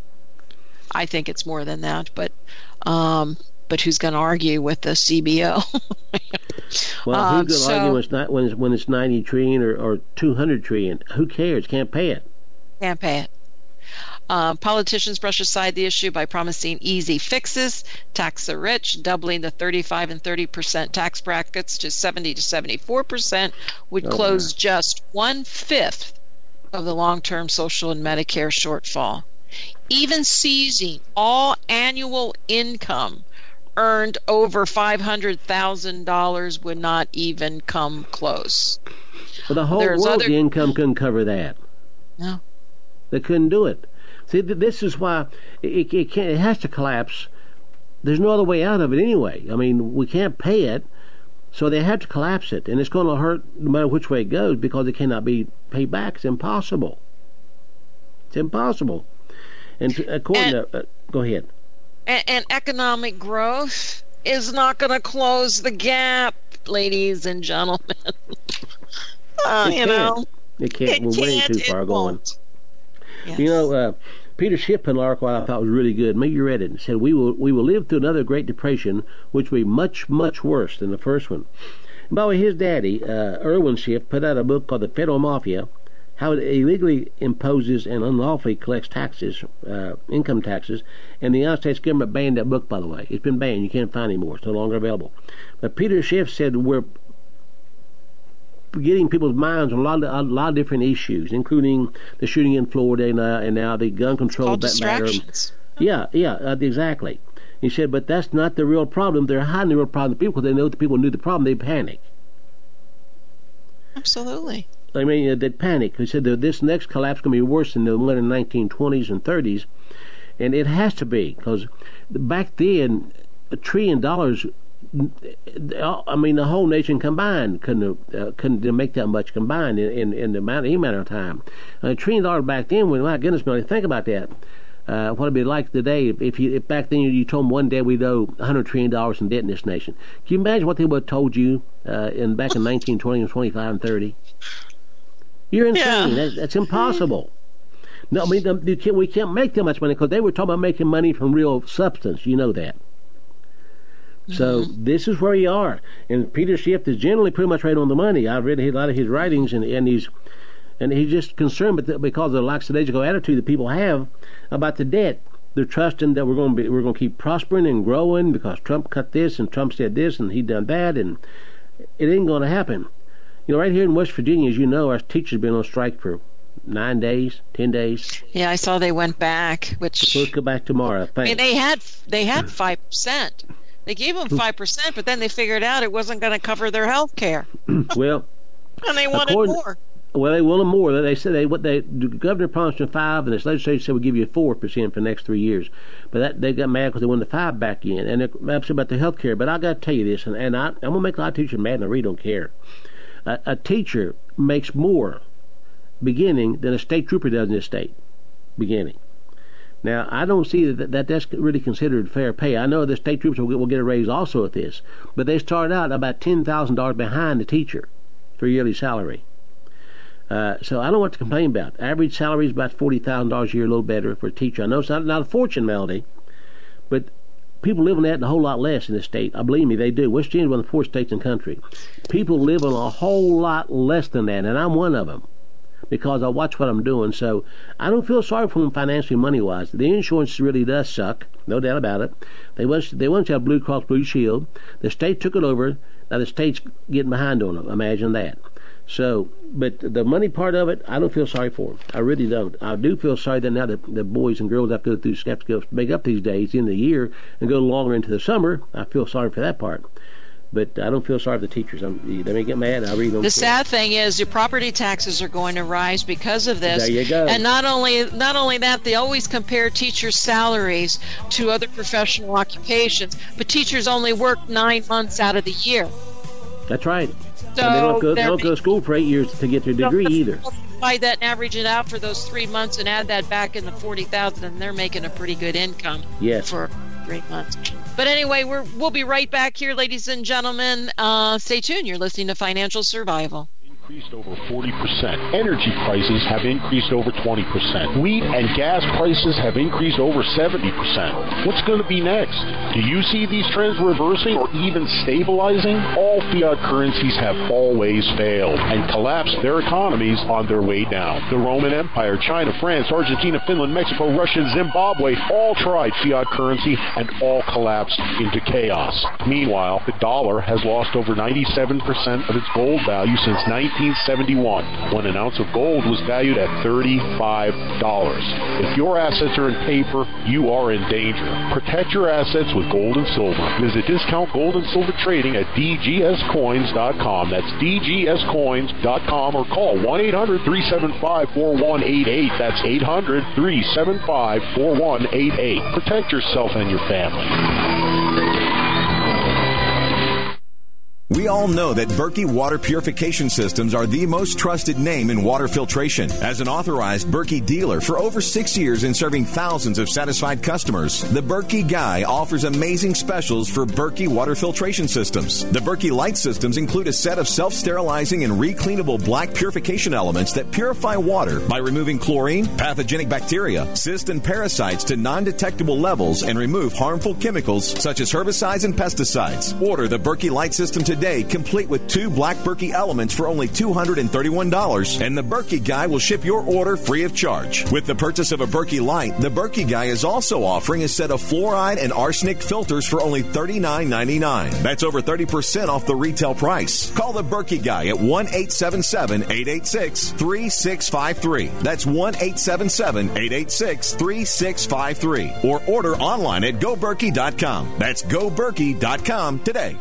Speaker 1: I think it's more than that, but um, but who's going to argue with the C B O?
Speaker 2: Well,
Speaker 1: um,
Speaker 2: who's going to
Speaker 1: so,
Speaker 2: argue when it's, not, when, it's, when it's ninety trillion or, or two hundred trillion? Who cares? Can't pay it.
Speaker 1: Can't pay it. Um, politicians brush aside the issue by promising easy fixes, tax the rich, doubling the thirty-five and thirty percent tax brackets to seventy to seventy-four percent would
Speaker 2: oh,
Speaker 1: close
Speaker 2: man.
Speaker 1: just one-fifth of the long-term social and Medicare shortfall. Even seizing all annual income earned over five hundred thousand dollars would not even come close.
Speaker 2: Well, the whole
Speaker 1: There's
Speaker 2: world's
Speaker 1: other...
Speaker 2: income couldn't cover that.
Speaker 1: No.
Speaker 2: They couldn't do it. See, this is why it, it, can't, it has to collapse. There's no other way out of it anyway. I mean, we can't pay it. So they have to collapse it, and it's going to hurt no matter which way it goes because it cannot be paid back. It's impossible. It's impossible. And to, according and, to, uh, go ahead.
Speaker 1: And, and economic growth is not going to close the gap, ladies and gentlemen. uh, you
Speaker 2: can't.
Speaker 1: know,
Speaker 2: it can't.
Speaker 1: It
Speaker 2: We're way
Speaker 1: can't,
Speaker 2: too far going.
Speaker 1: Yes.
Speaker 2: You know, uh, Peter Schiff put an article I thought was really good. Maybe you read it. It said, we will we will live through another Great Depression, which will be much, much worse than the first one. And by the way, his daddy, uh, Irwin Schiff, put out a book called The Federal Mafia, how it illegally imposes and unlawfully collects taxes, uh, income taxes, and the United States government banned that book, by the way. It's been banned. You can't find it anymore. It's no longer available. But Peter Schiff said we're getting people's minds on a lot of, a lot of different issues, including the shooting in Florida and, uh, and now the gun control that matter. Yeah, yeah, uh, exactly. He said, but that's not the real problem. They're hiding the real problem. The people, because they know the people knew the problem, they panic.
Speaker 1: Absolutely.
Speaker 2: I mean, uh, they panic. He said that this next collapse is going to be worse than the one in the nineteen twenties and thirties, and it has to be because back then, a trillion dollars. I mean, the whole nation combined couldn't uh, couldn't make that much combined in, in, in the amount, any amount of time. A trillion dollars back then, when my goodness, man, think about that. Uh, what it'd be like today if, if, you, if back then you, you told them one day we'd owe one hundred trillion dollars in debt in this nation. Can you imagine what they would have told you uh, in back in nineteen twenty and twenty-five and thirty? You're insane. Yeah. That, that's impossible. No, I mean, the, the, can't, we can't make that much money because they were talking about making money from real substance. You know that. So mm-hmm. this is where we are, and Peter Schiff is generally pretty much right on the money. I've read a lot of his writings, and, and he's and he's just concerned with the, because of the lackadaisical attitude that people have about the debt. They're trusting that we're going to be we're going to keep prospering and growing because Trump cut this and Trump said this and he done that, and it ain't going to happen. You know, right here in West Virginia, as you know, our teachers have been on strike for nine days, ten days.
Speaker 1: Yeah, I saw they went back, which
Speaker 2: they're supposed to go back tomorrow. I think.
Speaker 1: I mean, they had they had five percent. They gave them five percent, but then they figured out it wasn't going to cover their health care.
Speaker 2: Well,
Speaker 1: and they wanted more.
Speaker 2: Well, they wanted more. They said they what they the governor promised them five, and the legislature said we'll give you four percent for the next three years. But that they got mad because they wanted the five back in, and they're upset about the health care. But I got to tell you this, and, and I, I'm gonna make a lot of teachers mad, and I really don't care. A, a teacher makes more beginning than a state trooper does in this state beginning. Now, I don't see that, that that's really considered fair pay. I know the state troopers will get, will get a raise also at this, but they start out about ten thousand dollars behind the teacher for yearly salary. Uh, so I don't know what to complain about. Average salary is about forty thousand dollars a year, a little better for a teacher. I know it's not, not a fortune, Melody, but people live on that and a whole lot less in this state. I believe me, they do. West Virginia is one of the poorest states in the country. People live on a whole lot less than that, and I'm one of them, because I watch what I'm doing. So I don't feel sorry for them financially, money-wise. The insurance really does suck, no doubt about it. They once they once had Blue Cross Blue Shield. The state took it over. Now the state's getting behind on them. Imagine that. So, but the money part of it, I don't feel sorry for them. I really don't. I do feel sorry that now the, the boys and girls have to go through steps to go make up these days in the year and go longer into the summer. I feel sorry for that part. But I don't feel sorry for the teachers. I'm, they may get mad. I really don't.
Speaker 1: The
Speaker 2: care.
Speaker 1: sad thing is, your property taxes are going to rise because of this.
Speaker 2: There you go.
Speaker 1: And not only not only that, they always compare teachers' salaries to other professional occupations. But teachers only work nine months out of the year.
Speaker 2: That's right.
Speaker 1: So
Speaker 2: and they don't go. They don't go to school for eight years to get their degree either.
Speaker 1: Divide that and average it out for those three months, and add that back in the forty thousand, and they're making a pretty good income.
Speaker 2: Yes.
Speaker 1: For three months. But anyway, we're, we'll be right back here, ladies and gentlemen. Uh, stay tuned. You're listening to Financial Survival.
Speaker 5: Increased over forty percent. Energy prices have increased over twenty percent. Wheat and gas prices have increased over seventy percent. What's going to be next? Do you see these trends reversing or even stabilizing? All fiat currencies have always failed and collapsed their economies on their way down. The Roman Empire, China, France, Argentina, Finland, Mexico, Russia, Zimbabwe all tried fiat currency and all collapsed into chaos. Meanwhile, the dollar has lost over ninety-seven percent of its gold value since nineteen seventy-one, when an ounce of gold was valued at thirty-five dollars. If your assets are in paper, you are in danger. Protect your assets with gold and silver. Visit Discount Gold and Silver Trading at D G S coins dot com. That's D G S coins dot com, or call one eight hundred, three seven five, four one eight eight. That's eight hundred, three seven five, four one eight eight. Protect yourself and your family.
Speaker 6: We all know that Berkey Water Purification Systems are the most trusted name in water filtration. As an authorized Berkey dealer for over six years and serving thousands of satisfied customers, the Berkey Guy offers amazing specials for Berkey Water Filtration Systems. The Berkey Light Systems include a set of self-sterilizing and recleanable black purification elements that purify water by removing chlorine, pathogenic bacteria, cysts, and parasites to non-detectable levels and remove harmful chemicals such as herbicides and pesticides. Order the Berkey Light System today. Today, complete with two black Berkey elements for only two hundred thirty-one dollars, and the Berkey Guy will ship your order free of charge. With the purchase of a Berkey Light, the Berkey Guy is also offering a set of fluoride and arsenic filters for only thirty-nine ninety-nine. That's over thirty percent off the retail price. Call the Berkey Guy at one eight seven seven, eight eight six, three six five three. That's one eight seven seven, eight eight six, three six five three. Or order online at go berkey dot com. That's go berkey dot com today.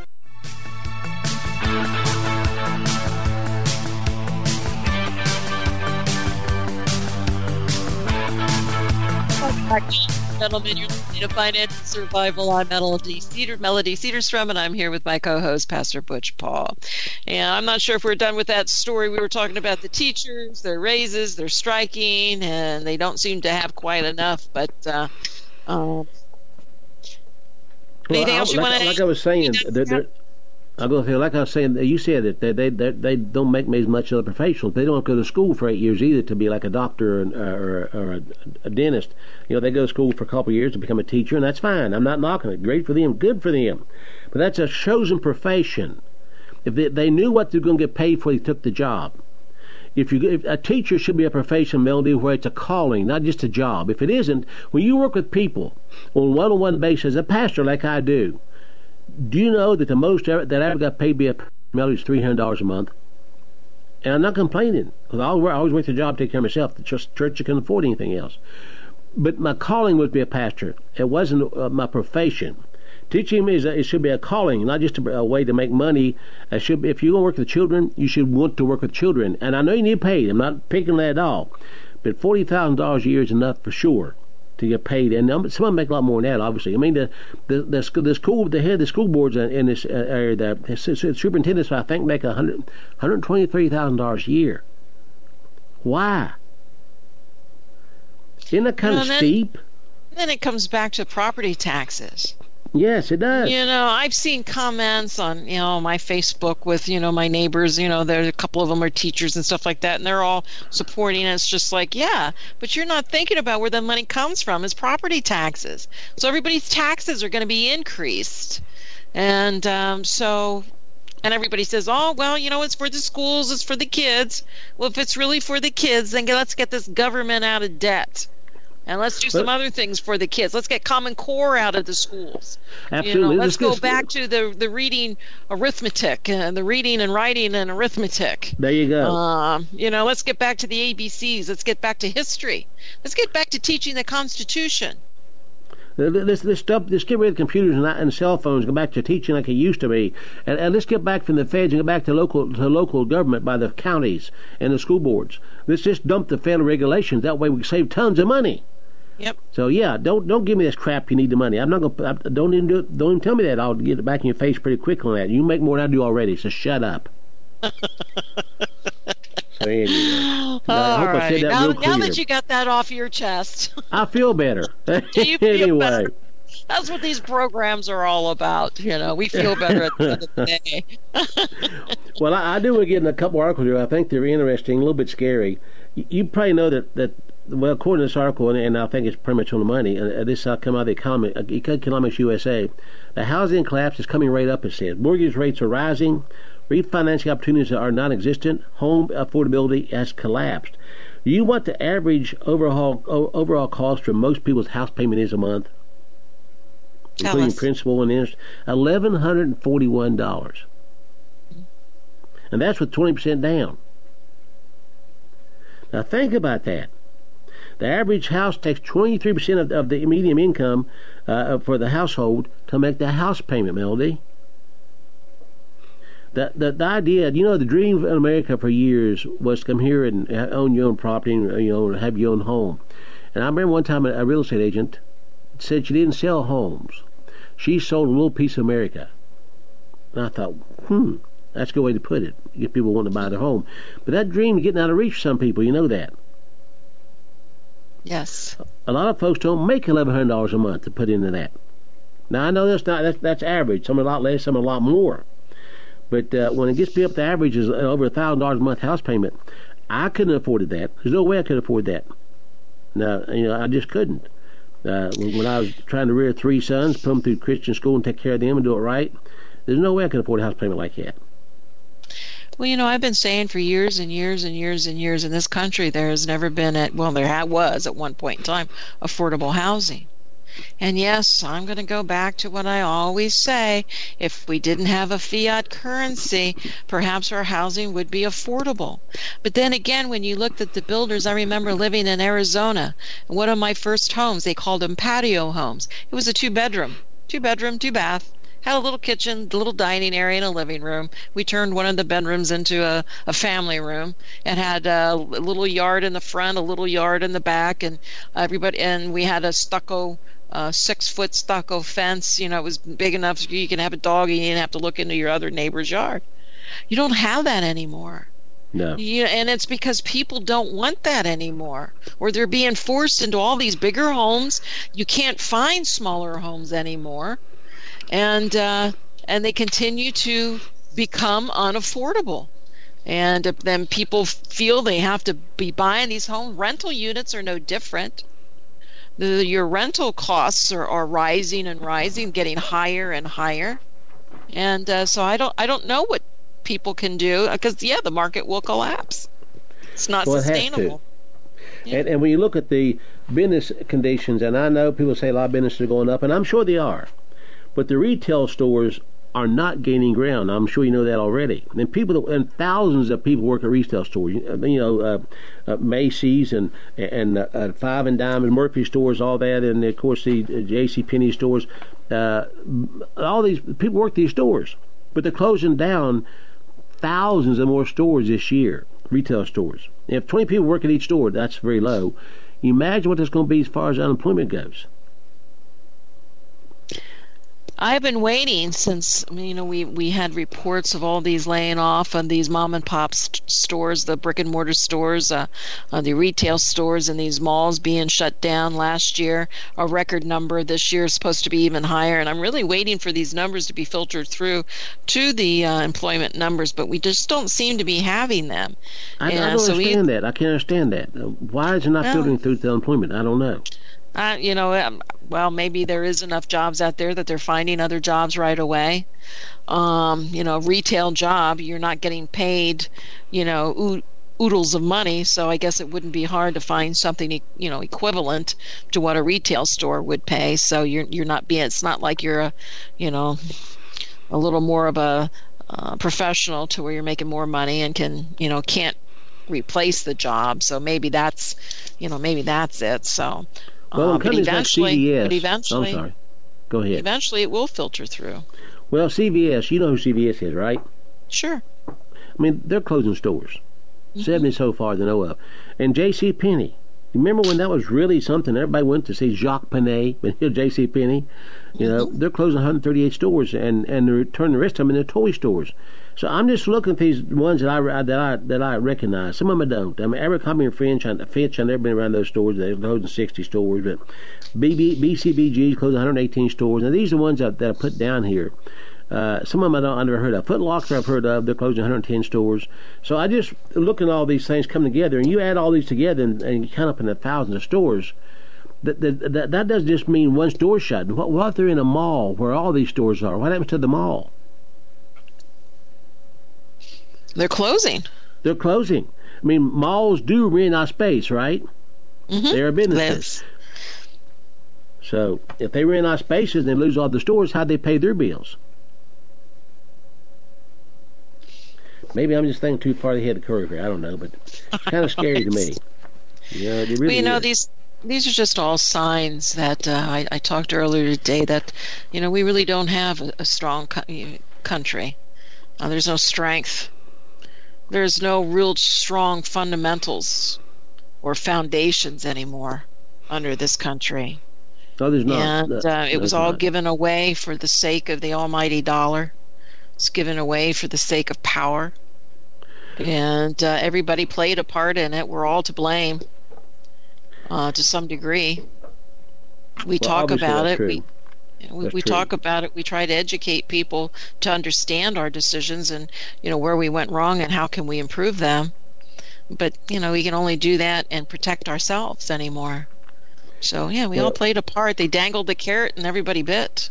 Speaker 1: Gentlemen, you're listening to Financial Survival. I'm Melody Cedar, Melody Cedarstrom, and I'm here with my co-host, Pastor Butch Paul. And I'm not sure if we're done with that story. We were talking about the teachers, their raises, they're striking, and they don't seem to have quite enough. But uh, um, anything
Speaker 2: well,
Speaker 1: else you
Speaker 2: like,
Speaker 1: want to?
Speaker 2: Like I was saying, they're, they're, I go like I was saying. You said that they they they, they don't make me as much of a professional. They don't go to school for eight years either to be like a doctor or, or, or a, a dentist. You know, they go to school for a couple of years to become a teacher, and that's fine. I'm not knocking it. Great for them. Good for them. But that's a chosen profession. If they, they knew what they're going to get paid for, they took the job. If you if a teacher should be a profession, Melody, where it's a calling, not just a job. If it isn't, when you work with people on a one-on-one basis, a pastor like I do. Do you know that the most ever, that I ever got paid to be a Melody is three hundred dollars a month? And I'm not complaining, because I always, I always work the job to take care of myself. The church, church can afford anything else. But my calling was to be a pastor. It wasn't uh, my profession. Teaching is a, it should be a calling, not just a, a way to make money. It should be, if you're going to work with children, you should want to work with children. And I know you need paid. I'm not picking that at all. But forty thousand dollars a year is enough for sure to get paid, and some of them make a lot more than that. Obviously, I mean the the the, school, the school, the head of the school boards in this area, the superintendents, I think, make a hundred hundred twenty three thousand dollars a year. Why? Isn't that kind well, of then, steep?
Speaker 1: Then it comes back to property taxes.
Speaker 2: Yes, it does.
Speaker 1: You know, I've seen comments on, you know, my Facebook with, you know, my neighbors, you know, there's a couple of them are teachers and stuff like that, and they're all supporting it. It's just like, yeah, but you're not thinking about where the money comes from. It's property taxes. So everybody's taxes are going to be increased. And um, so, and everybody says, oh, well, you know, it's for the schools, it's for the kids. Well, if it's really for the kids, then let's get this government out of debt. And let's do some but, other things for the kids. Let's get Common Core out of the schools.
Speaker 2: Absolutely.
Speaker 1: You know, let's go back to the the reading arithmetic, and uh, the reading and writing and arithmetic.
Speaker 2: There you go.
Speaker 1: Uh, you know, let's get back to the A B Cs. Let's get back to history. Let's get back to teaching the Constitution.
Speaker 2: Let's, let's, stop, let's get rid of computers and, and cell phones, go back to teaching like it used to be. And, and let's get back from the feds and go back to local to local government by the counties and the school boards. Let's just dump the federal regulations. That way we can save tons of money.
Speaker 1: Yep.
Speaker 2: So yeah, don't don't give me this crap. You need the money. I'm not gonna. I, don't even do it. Don't even tell me that. I'll get it back in your face pretty quick on that. You make more than I do already. So shut up. So anyway,
Speaker 1: All
Speaker 2: I hope
Speaker 1: right.
Speaker 2: I said that
Speaker 1: now,
Speaker 2: real clear.
Speaker 1: now that you got that off your chest,
Speaker 2: I feel better.
Speaker 1: Do you feel
Speaker 2: anyway.
Speaker 1: better? That's what these programs are all about. You know, we feel better at the end of the day.
Speaker 2: Well, I, I do want to get in a couple articles here. I think they're interesting, a little bit scary. You, you probably know that that. Well, according to this article, and, and I think it's pretty much on the money, uh, this uh, come out of the economy, uh, Economics U S A, the housing collapse is coming right up, it says. Mortgage rates are rising, refinancing opportunities are non-existent, home affordability has collapsed. You want the average overall o- overall cost for most people's house payment is a month,
Speaker 1: Tell
Speaker 2: including
Speaker 1: us.
Speaker 2: principal and interest, one thousand one hundred forty-one dollars. And that's with twenty percent down. Now think about that. The average house takes twenty-three percent of, of the median income uh, for the household to make the house payment, Melody. The, the, the idea, you know, the dream in America for years was to come here and own your own property and, you know, have your own home. And I remember one time a, a real estate agent said she didn't sell homes. She sold a little piece of America. And I thought, hmm, that's a good way to put it. Get people wanting to buy their home. But that dream is getting out of reach for some people. You know that.
Speaker 1: Yes.
Speaker 2: A lot of folks don't make eleven hundred dollars a month to put into that. Now, I know that's not that's, that's average. Some a lot less, some a lot more. But uh, when it gets up to average is over one thousand dollars a month house payment, I couldn't afford that. There's no way I could afford that. No, you know, I just couldn't. Uh, when, when I was trying to rear three sons, put them through Christian school and take care of them and do it right, there's no way I could afford a house payment like that.
Speaker 1: Well, you know, I've been saying for years and years and years and years in this country there has never been, at well, there was at one point in time, affordable housing. And yes, I'm going to go back to what I always say. If we didn't have a fiat currency, perhaps our housing would be affordable. But then again, when you looked at the builders, I remember living in Arizona. One of my first homes, they called them patio homes. It was a two-bedroom, two-bedroom, two-bath. Had a little kitchen, a little dining area, and a living room. We turned one of the bedrooms into a, a family room. It had a little yard in the front, a little yard in the back, and everybody. And we had a stucco, uh, six-foot stucco fence. You know, it was big enough so you can have a dog and you didn't have to look into your other neighbor's yard. You don't have that anymore.
Speaker 2: No.
Speaker 1: You, and it's because people don't want that anymore, or they're being forced into all these bigger homes. You can't find smaller homes anymore. And uh, and they continue to become unaffordable. And then people feel they have to be buying these home rental units are no different. The, your rental costs are, are rising and rising, getting higher and higher. And uh, so I don't I don't know what people can do, because yeah, the market will collapse. It's not
Speaker 2: well,
Speaker 1: sustainable.
Speaker 2: It has to.
Speaker 1: Yeah.
Speaker 2: And, and when you look at the business conditions, and I know people say a lot of businesses are going up, and I'm sure they are. But the retail stores are not gaining ground. I'm sure you know that already. And people, and thousands of people work at retail stores. You know, uh, uh, Macy's and and uh, Five and Dime and Murphy stores, all that, and of course the J C Penney stores. Uh, all these people work these stores, but they're closing down thousands of more stores this year. Retail stores. And if twenty people work at each store, that's very low. You imagine what that's going to be as far as unemployment goes.
Speaker 1: I've been waiting since, you know, we, we had reports of all these laying off and these mom and pop st- stores, the brick and mortar stores, uh, uh, the retail stores and these malls being shut down last year. A record number this year is supposed to be even higher. And I'm really waiting for these numbers to be filtered through to the uh, employment numbers, but we just don't seem to be having them.
Speaker 2: I,
Speaker 1: and,
Speaker 2: I don't
Speaker 1: so
Speaker 2: understand
Speaker 1: we,
Speaker 2: that. I can't understand that. Why is it not
Speaker 1: well,
Speaker 2: filtering through to unemployment? I don't know.
Speaker 1: Uh, you know, um, well, maybe there is enough jobs out there that they're finding other jobs right away. Um, you know, retail job, you're not getting paid, you know, oo- oodles of money, so I guess it wouldn't be hard to find something, you know, equivalent to what a retail store would pay. So you're you're not being, it's not like you're a, you know, a little more of a uh, professional to where you're making more money and can, you know, can't replace the job. So maybe that's, you know, maybe that's it. So.
Speaker 2: Well,
Speaker 1: uh,
Speaker 2: in companies like C V S,
Speaker 1: but eventually,
Speaker 2: I'm sorry. Go ahead.
Speaker 1: Eventually, it will filter through.
Speaker 2: Well, C V S, you know who C V S is, right?
Speaker 1: Sure.
Speaker 2: I mean, they're closing stores, mm-hmm. seventy so far to know of. And J C Penney, remember when that was really something? Everybody went to see Jacques Penney, but here J C Penney, you know, mm-hmm. they're closing one hundred thirty-eight stores, and and they're turning the rest of them into toy stores. So I'm just looking at these ones that I that I that I recognize. Some of them I don't. I mean, Abercrombie and Fitch, Fitch, I've never been around those stores. They're closing sixty stores, but B B, B C B G closing one hundred eighteen stores. Now these are the ones that, that I put down here. Uh, some of them I don't I never heard of. Foot Locker I've heard of. They're closing one hundred ten stores. So I just look at all these things come together, and you add all these together, and, and you count up in the thousands of stores. That, that, that, that doesn't just mean one store shut. What, what if they're in a mall where all these stores are? What happens to the mall?
Speaker 1: They're closing.
Speaker 2: They're closing. I mean, malls do rent out space, right?
Speaker 1: Mm-hmm.
Speaker 2: They're businesses. So if they rent out spaces and they lose all the stores, how'd they pay their bills? Maybe I'm just thinking too far ahead of the curve here. I don't know, but it's kind of scary to me. You know, it really
Speaker 1: well, you know,
Speaker 2: is.
Speaker 1: these these are just all signs that uh, I, I talked earlier today that, you know, we really don't have a, a strong co- country. Uh, there's no strength. There's no real strong fundamentals or foundations anymore under this country.
Speaker 2: No, there's not.
Speaker 1: And
Speaker 2: no,
Speaker 1: uh, it was all
Speaker 2: not.
Speaker 1: given away for the sake of the almighty dollar. was given away for the sake of power. And uh, everybody played a part in it. We're all to blame uh, to some degree. We
Speaker 2: well,
Speaker 1: talk about it.
Speaker 2: True.
Speaker 1: We we, we talk about it. We try to educate people to understand our decisions and, you know, where we went wrong and how can we improve them. But, you know, we can only do that and protect ourselves anymore. So, yeah, we well, all played a part. They dangled the carrot and everybody bit.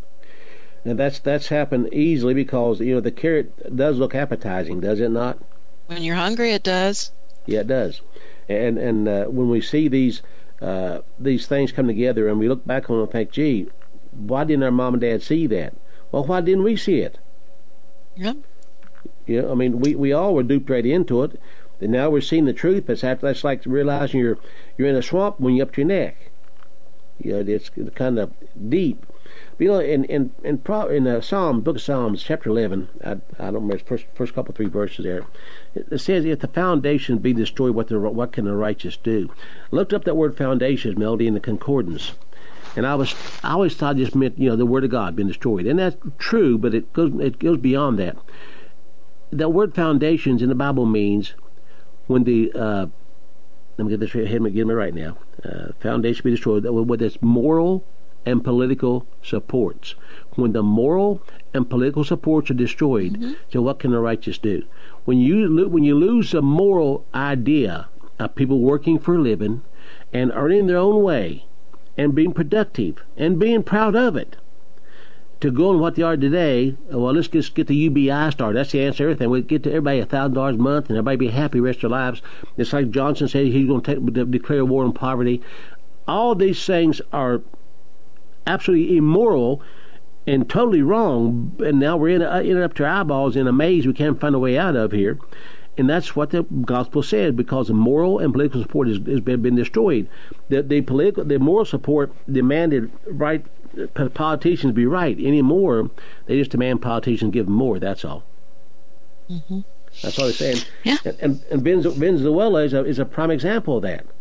Speaker 2: And that's that's happened easily because, you know, the carrot does look appetizing, does it not?
Speaker 1: When you're hungry, it does.
Speaker 2: Yeah, it does. And and uh, when we see these uh, these things come together and we look back on them and think, gee, why didn't our mom and dad see that? Well, why didn't we see it?
Speaker 1: Yep.
Speaker 2: You know, I mean, we, we all were duped right into it. And now we're seeing the truth, but that's, that's like realizing you're you're in a swamp when you're up to your neck. You know, it's kind of deep. But, you know, in in in, Pro, in uh, Psalm, Book of Psalms, chapter eleven, I, I don't remember the first first couple three verses there. It, it says, "If the foundation be destroyed, what the what can the righteous do?" I looked up that word foundation, Melody, in the concordance, and I was I always thought it just meant, you know, the word of God being destroyed, and that's true, but it goes it goes beyond that. The word foundations in the Bible means when the uh, let me get this right, get me right now. Uh, foundation be destroyed. With its moral and political supports. When the moral and political supports are destroyed, mm-hmm. so what can the righteous do? When you lo- when you lose a moral idea of people working for a living and earning their own way and being productive and being proud of it, to go on what they are today, well, let's just get the U B I started. That's the answer to everything. We'll get to everybody a thousand dollars a month and everybody be happy the rest of their lives. It's like Johnson said, he's going to take, declare war on poverty. All these things are absolutely immoral and totally wrong, and now we're in, uh, in up to our eyeballs in a maze we can't find a way out of here. And that's what the gospel said, because the moral and political support has, has been, been destroyed. The, the political, the moral support demanded right politicians be right. Anymore, they just demand politicians give them more. That's all.
Speaker 1: Mm-hmm.
Speaker 2: That's all they're saying.
Speaker 1: Yeah.
Speaker 2: And, and, and Venezuela is a, is a prime example of that.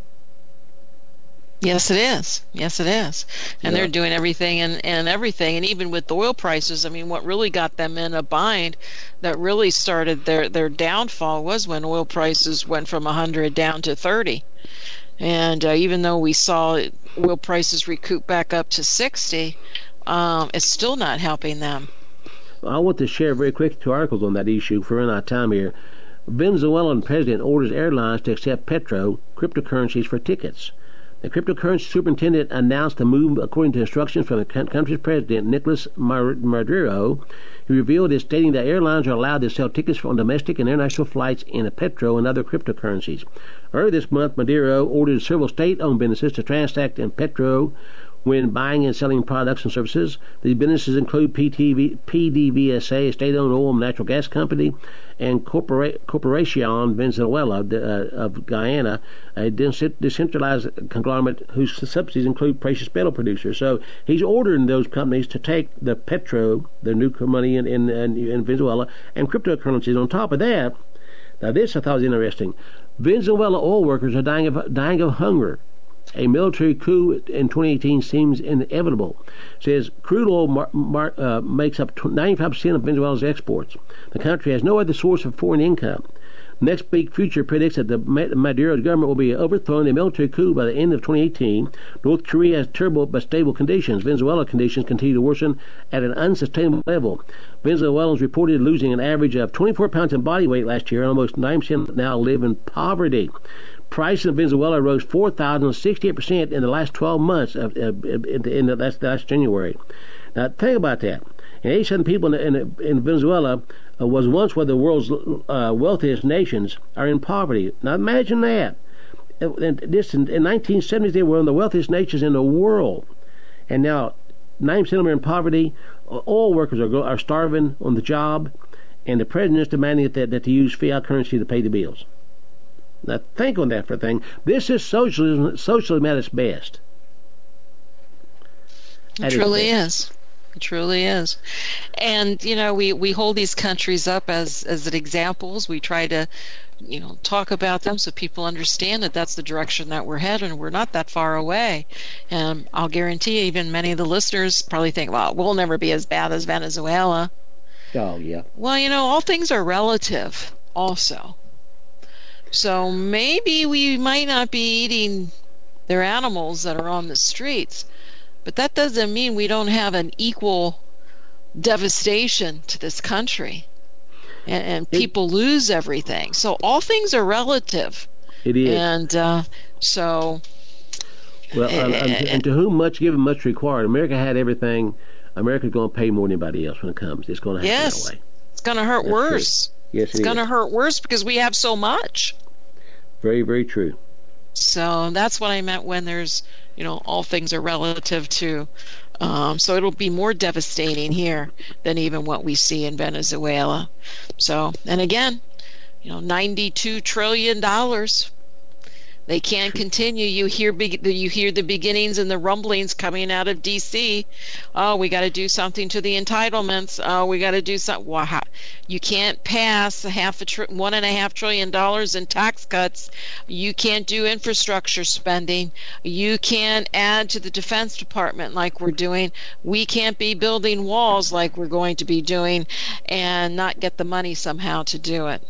Speaker 1: Yes, it is. Yes, it is. And yeah. They're doing everything and, and everything. And even with oil prices, I mean, what really got them in a bind that really started their, their downfall was when oil prices went from one hundred down to thirty. And uh, even though we saw oil prices recoup back up to sixty, um, it's still not helping them.
Speaker 2: I want to share very quick two articles on that issue for running out of time here. Venezuelan president orders airlines to accept petro cryptocurrencies for tickets. The cryptocurrency superintendent announced the move according to instructions from the country's president, Nicolas Maduro, who revealed it, stating that airlines are allowed to sell tickets on domestic and international flights in petro and other cryptocurrencies. Earlier this month, Maduro ordered several state-owned businesses to transact in petro when buying and selling products and services. These businesses include P D V S A, a state-owned oil and natural gas company, and Corpora- Corporacion Venezuela uh, of Guyana, a decentralized conglomerate whose subsidies include precious metal producers. So he's ordering those companies to take the petro, the new money in, in, in Venezuela, and cryptocurrencies on top of that. Now this I thought was interesting. Venezuela oil workers are dying of, dying of hunger. A military coup in twenty eighteen seems inevitable. It says crude oil mar- mar- uh, makes up ninety-five percent of Venezuela's exports. The country has no other source of foreign income. Next Big Future predicts that the Maduro government will be overthrown in a military coup by the end of twenty eighteen. North Korea has turbulent but stable conditions. Venezuela conditions continue to worsen at an unsustainable level. Venezuelans reported losing an average of twenty-four pounds in body weight last year, and almost nine percent now live in poverty. Prices in Venezuela rose four thousand sixty-eight percent in the last twelve months of uh, in, in the, that's last January. Now think about that. And eighty-seven people in, in, in Venezuela uh, was once one of the world's uh, wealthiest nations are in poverty. Now imagine that. In, this, in, in nineteen seventies, they were one of the wealthiest nations in the world, and now nine percent of them are in poverty. Oil workers are are starving on the job, and the president is demanding that that they use fiat currency to pay the bills. Now think on that for a thing. This is socialism, socialism at its best.
Speaker 1: It truly is. It truly is. And, you know, we, we hold these countries up as, as examples. We try to, you know, talk about them so people understand that that's the direction that we're headed, and we're not that far away. And I'll guarantee you, even many of the listeners probably think, well, we'll never be as bad as Venezuela.
Speaker 2: Oh, yeah.
Speaker 1: Well, you know, all things are relative also. So maybe we might not be eating their animals that are on the streets, but that doesn't mean we don't have an equal devastation to this country. And, and people it, lose everything. So all things are relative.
Speaker 2: It is.
Speaker 1: And uh, so...
Speaker 2: Well, uh, and, and to whom much given, much required. America had everything. America's going to pay more than anybody else when it comes. It's going to happen
Speaker 1: yes.
Speaker 2: that way.
Speaker 1: It's going to hurt
Speaker 2: That's
Speaker 1: worse.
Speaker 2: True. Yes, it
Speaker 1: it's going to
Speaker 2: is.
Speaker 1: hurt worse because we have so much.
Speaker 2: Very, very true.
Speaker 1: So that's what I meant when there's, you know, all things are relative to. Um, so it'll be more devastating here than even what we see in Venezuela. So, and again, you know, ninety-two trillion dollars. They can't continue. You hear be, you hear the beginnings and the rumblings coming out of D C. Oh, we got to do something to the entitlements. Oh, we got to do something. Well, you can't pass a half a tr- one and a half trillion dollars in tax cuts. You can't do infrastructure spending. You can't add to the Defense Department like we're doing. We can't be building walls like we're going to be doing, and not get the money somehow to do it.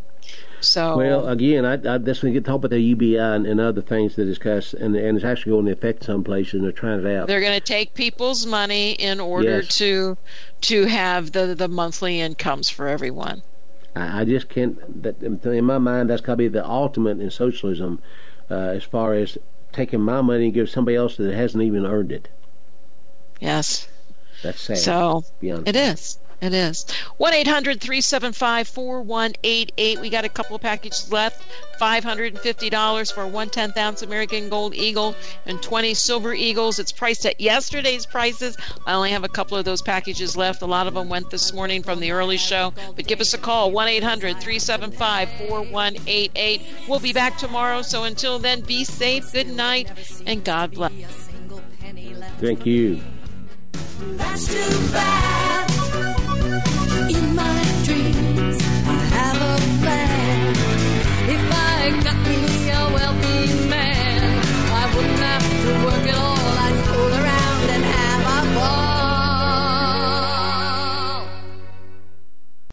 Speaker 1: So,
Speaker 2: well, again, I, I, that's when we get to talk about the U B I and, and other things to discuss, and, and it's actually going to affect some places, and they're trying it out.
Speaker 1: They're going to take people's money in order
Speaker 2: yes.
Speaker 1: to to have the, the monthly incomes for everyone.
Speaker 2: I, I just can't. That, in my mind, that's got to be the ultimate in socialism, uh, as far as taking my money and give somebody else that hasn't even earned it.
Speaker 1: Yes.
Speaker 2: That's sad.
Speaker 1: So, it is. It is. one eight hundred three seven five four one eight eight. We got a couple of packages left. five hundred fifty dollars for one tenth ounce American Gold Eagle and twenty Silver Eagles. It's priced at yesterday's prices. I only have a couple of those packages left. A lot of them went this morning from the early show. But give us a call, one eight hundred three seven five four one eight eight. We'll be back tomorrow. So until then, be safe, good night, and God bless.
Speaker 2: Thank you.
Speaker 7: That's too bad.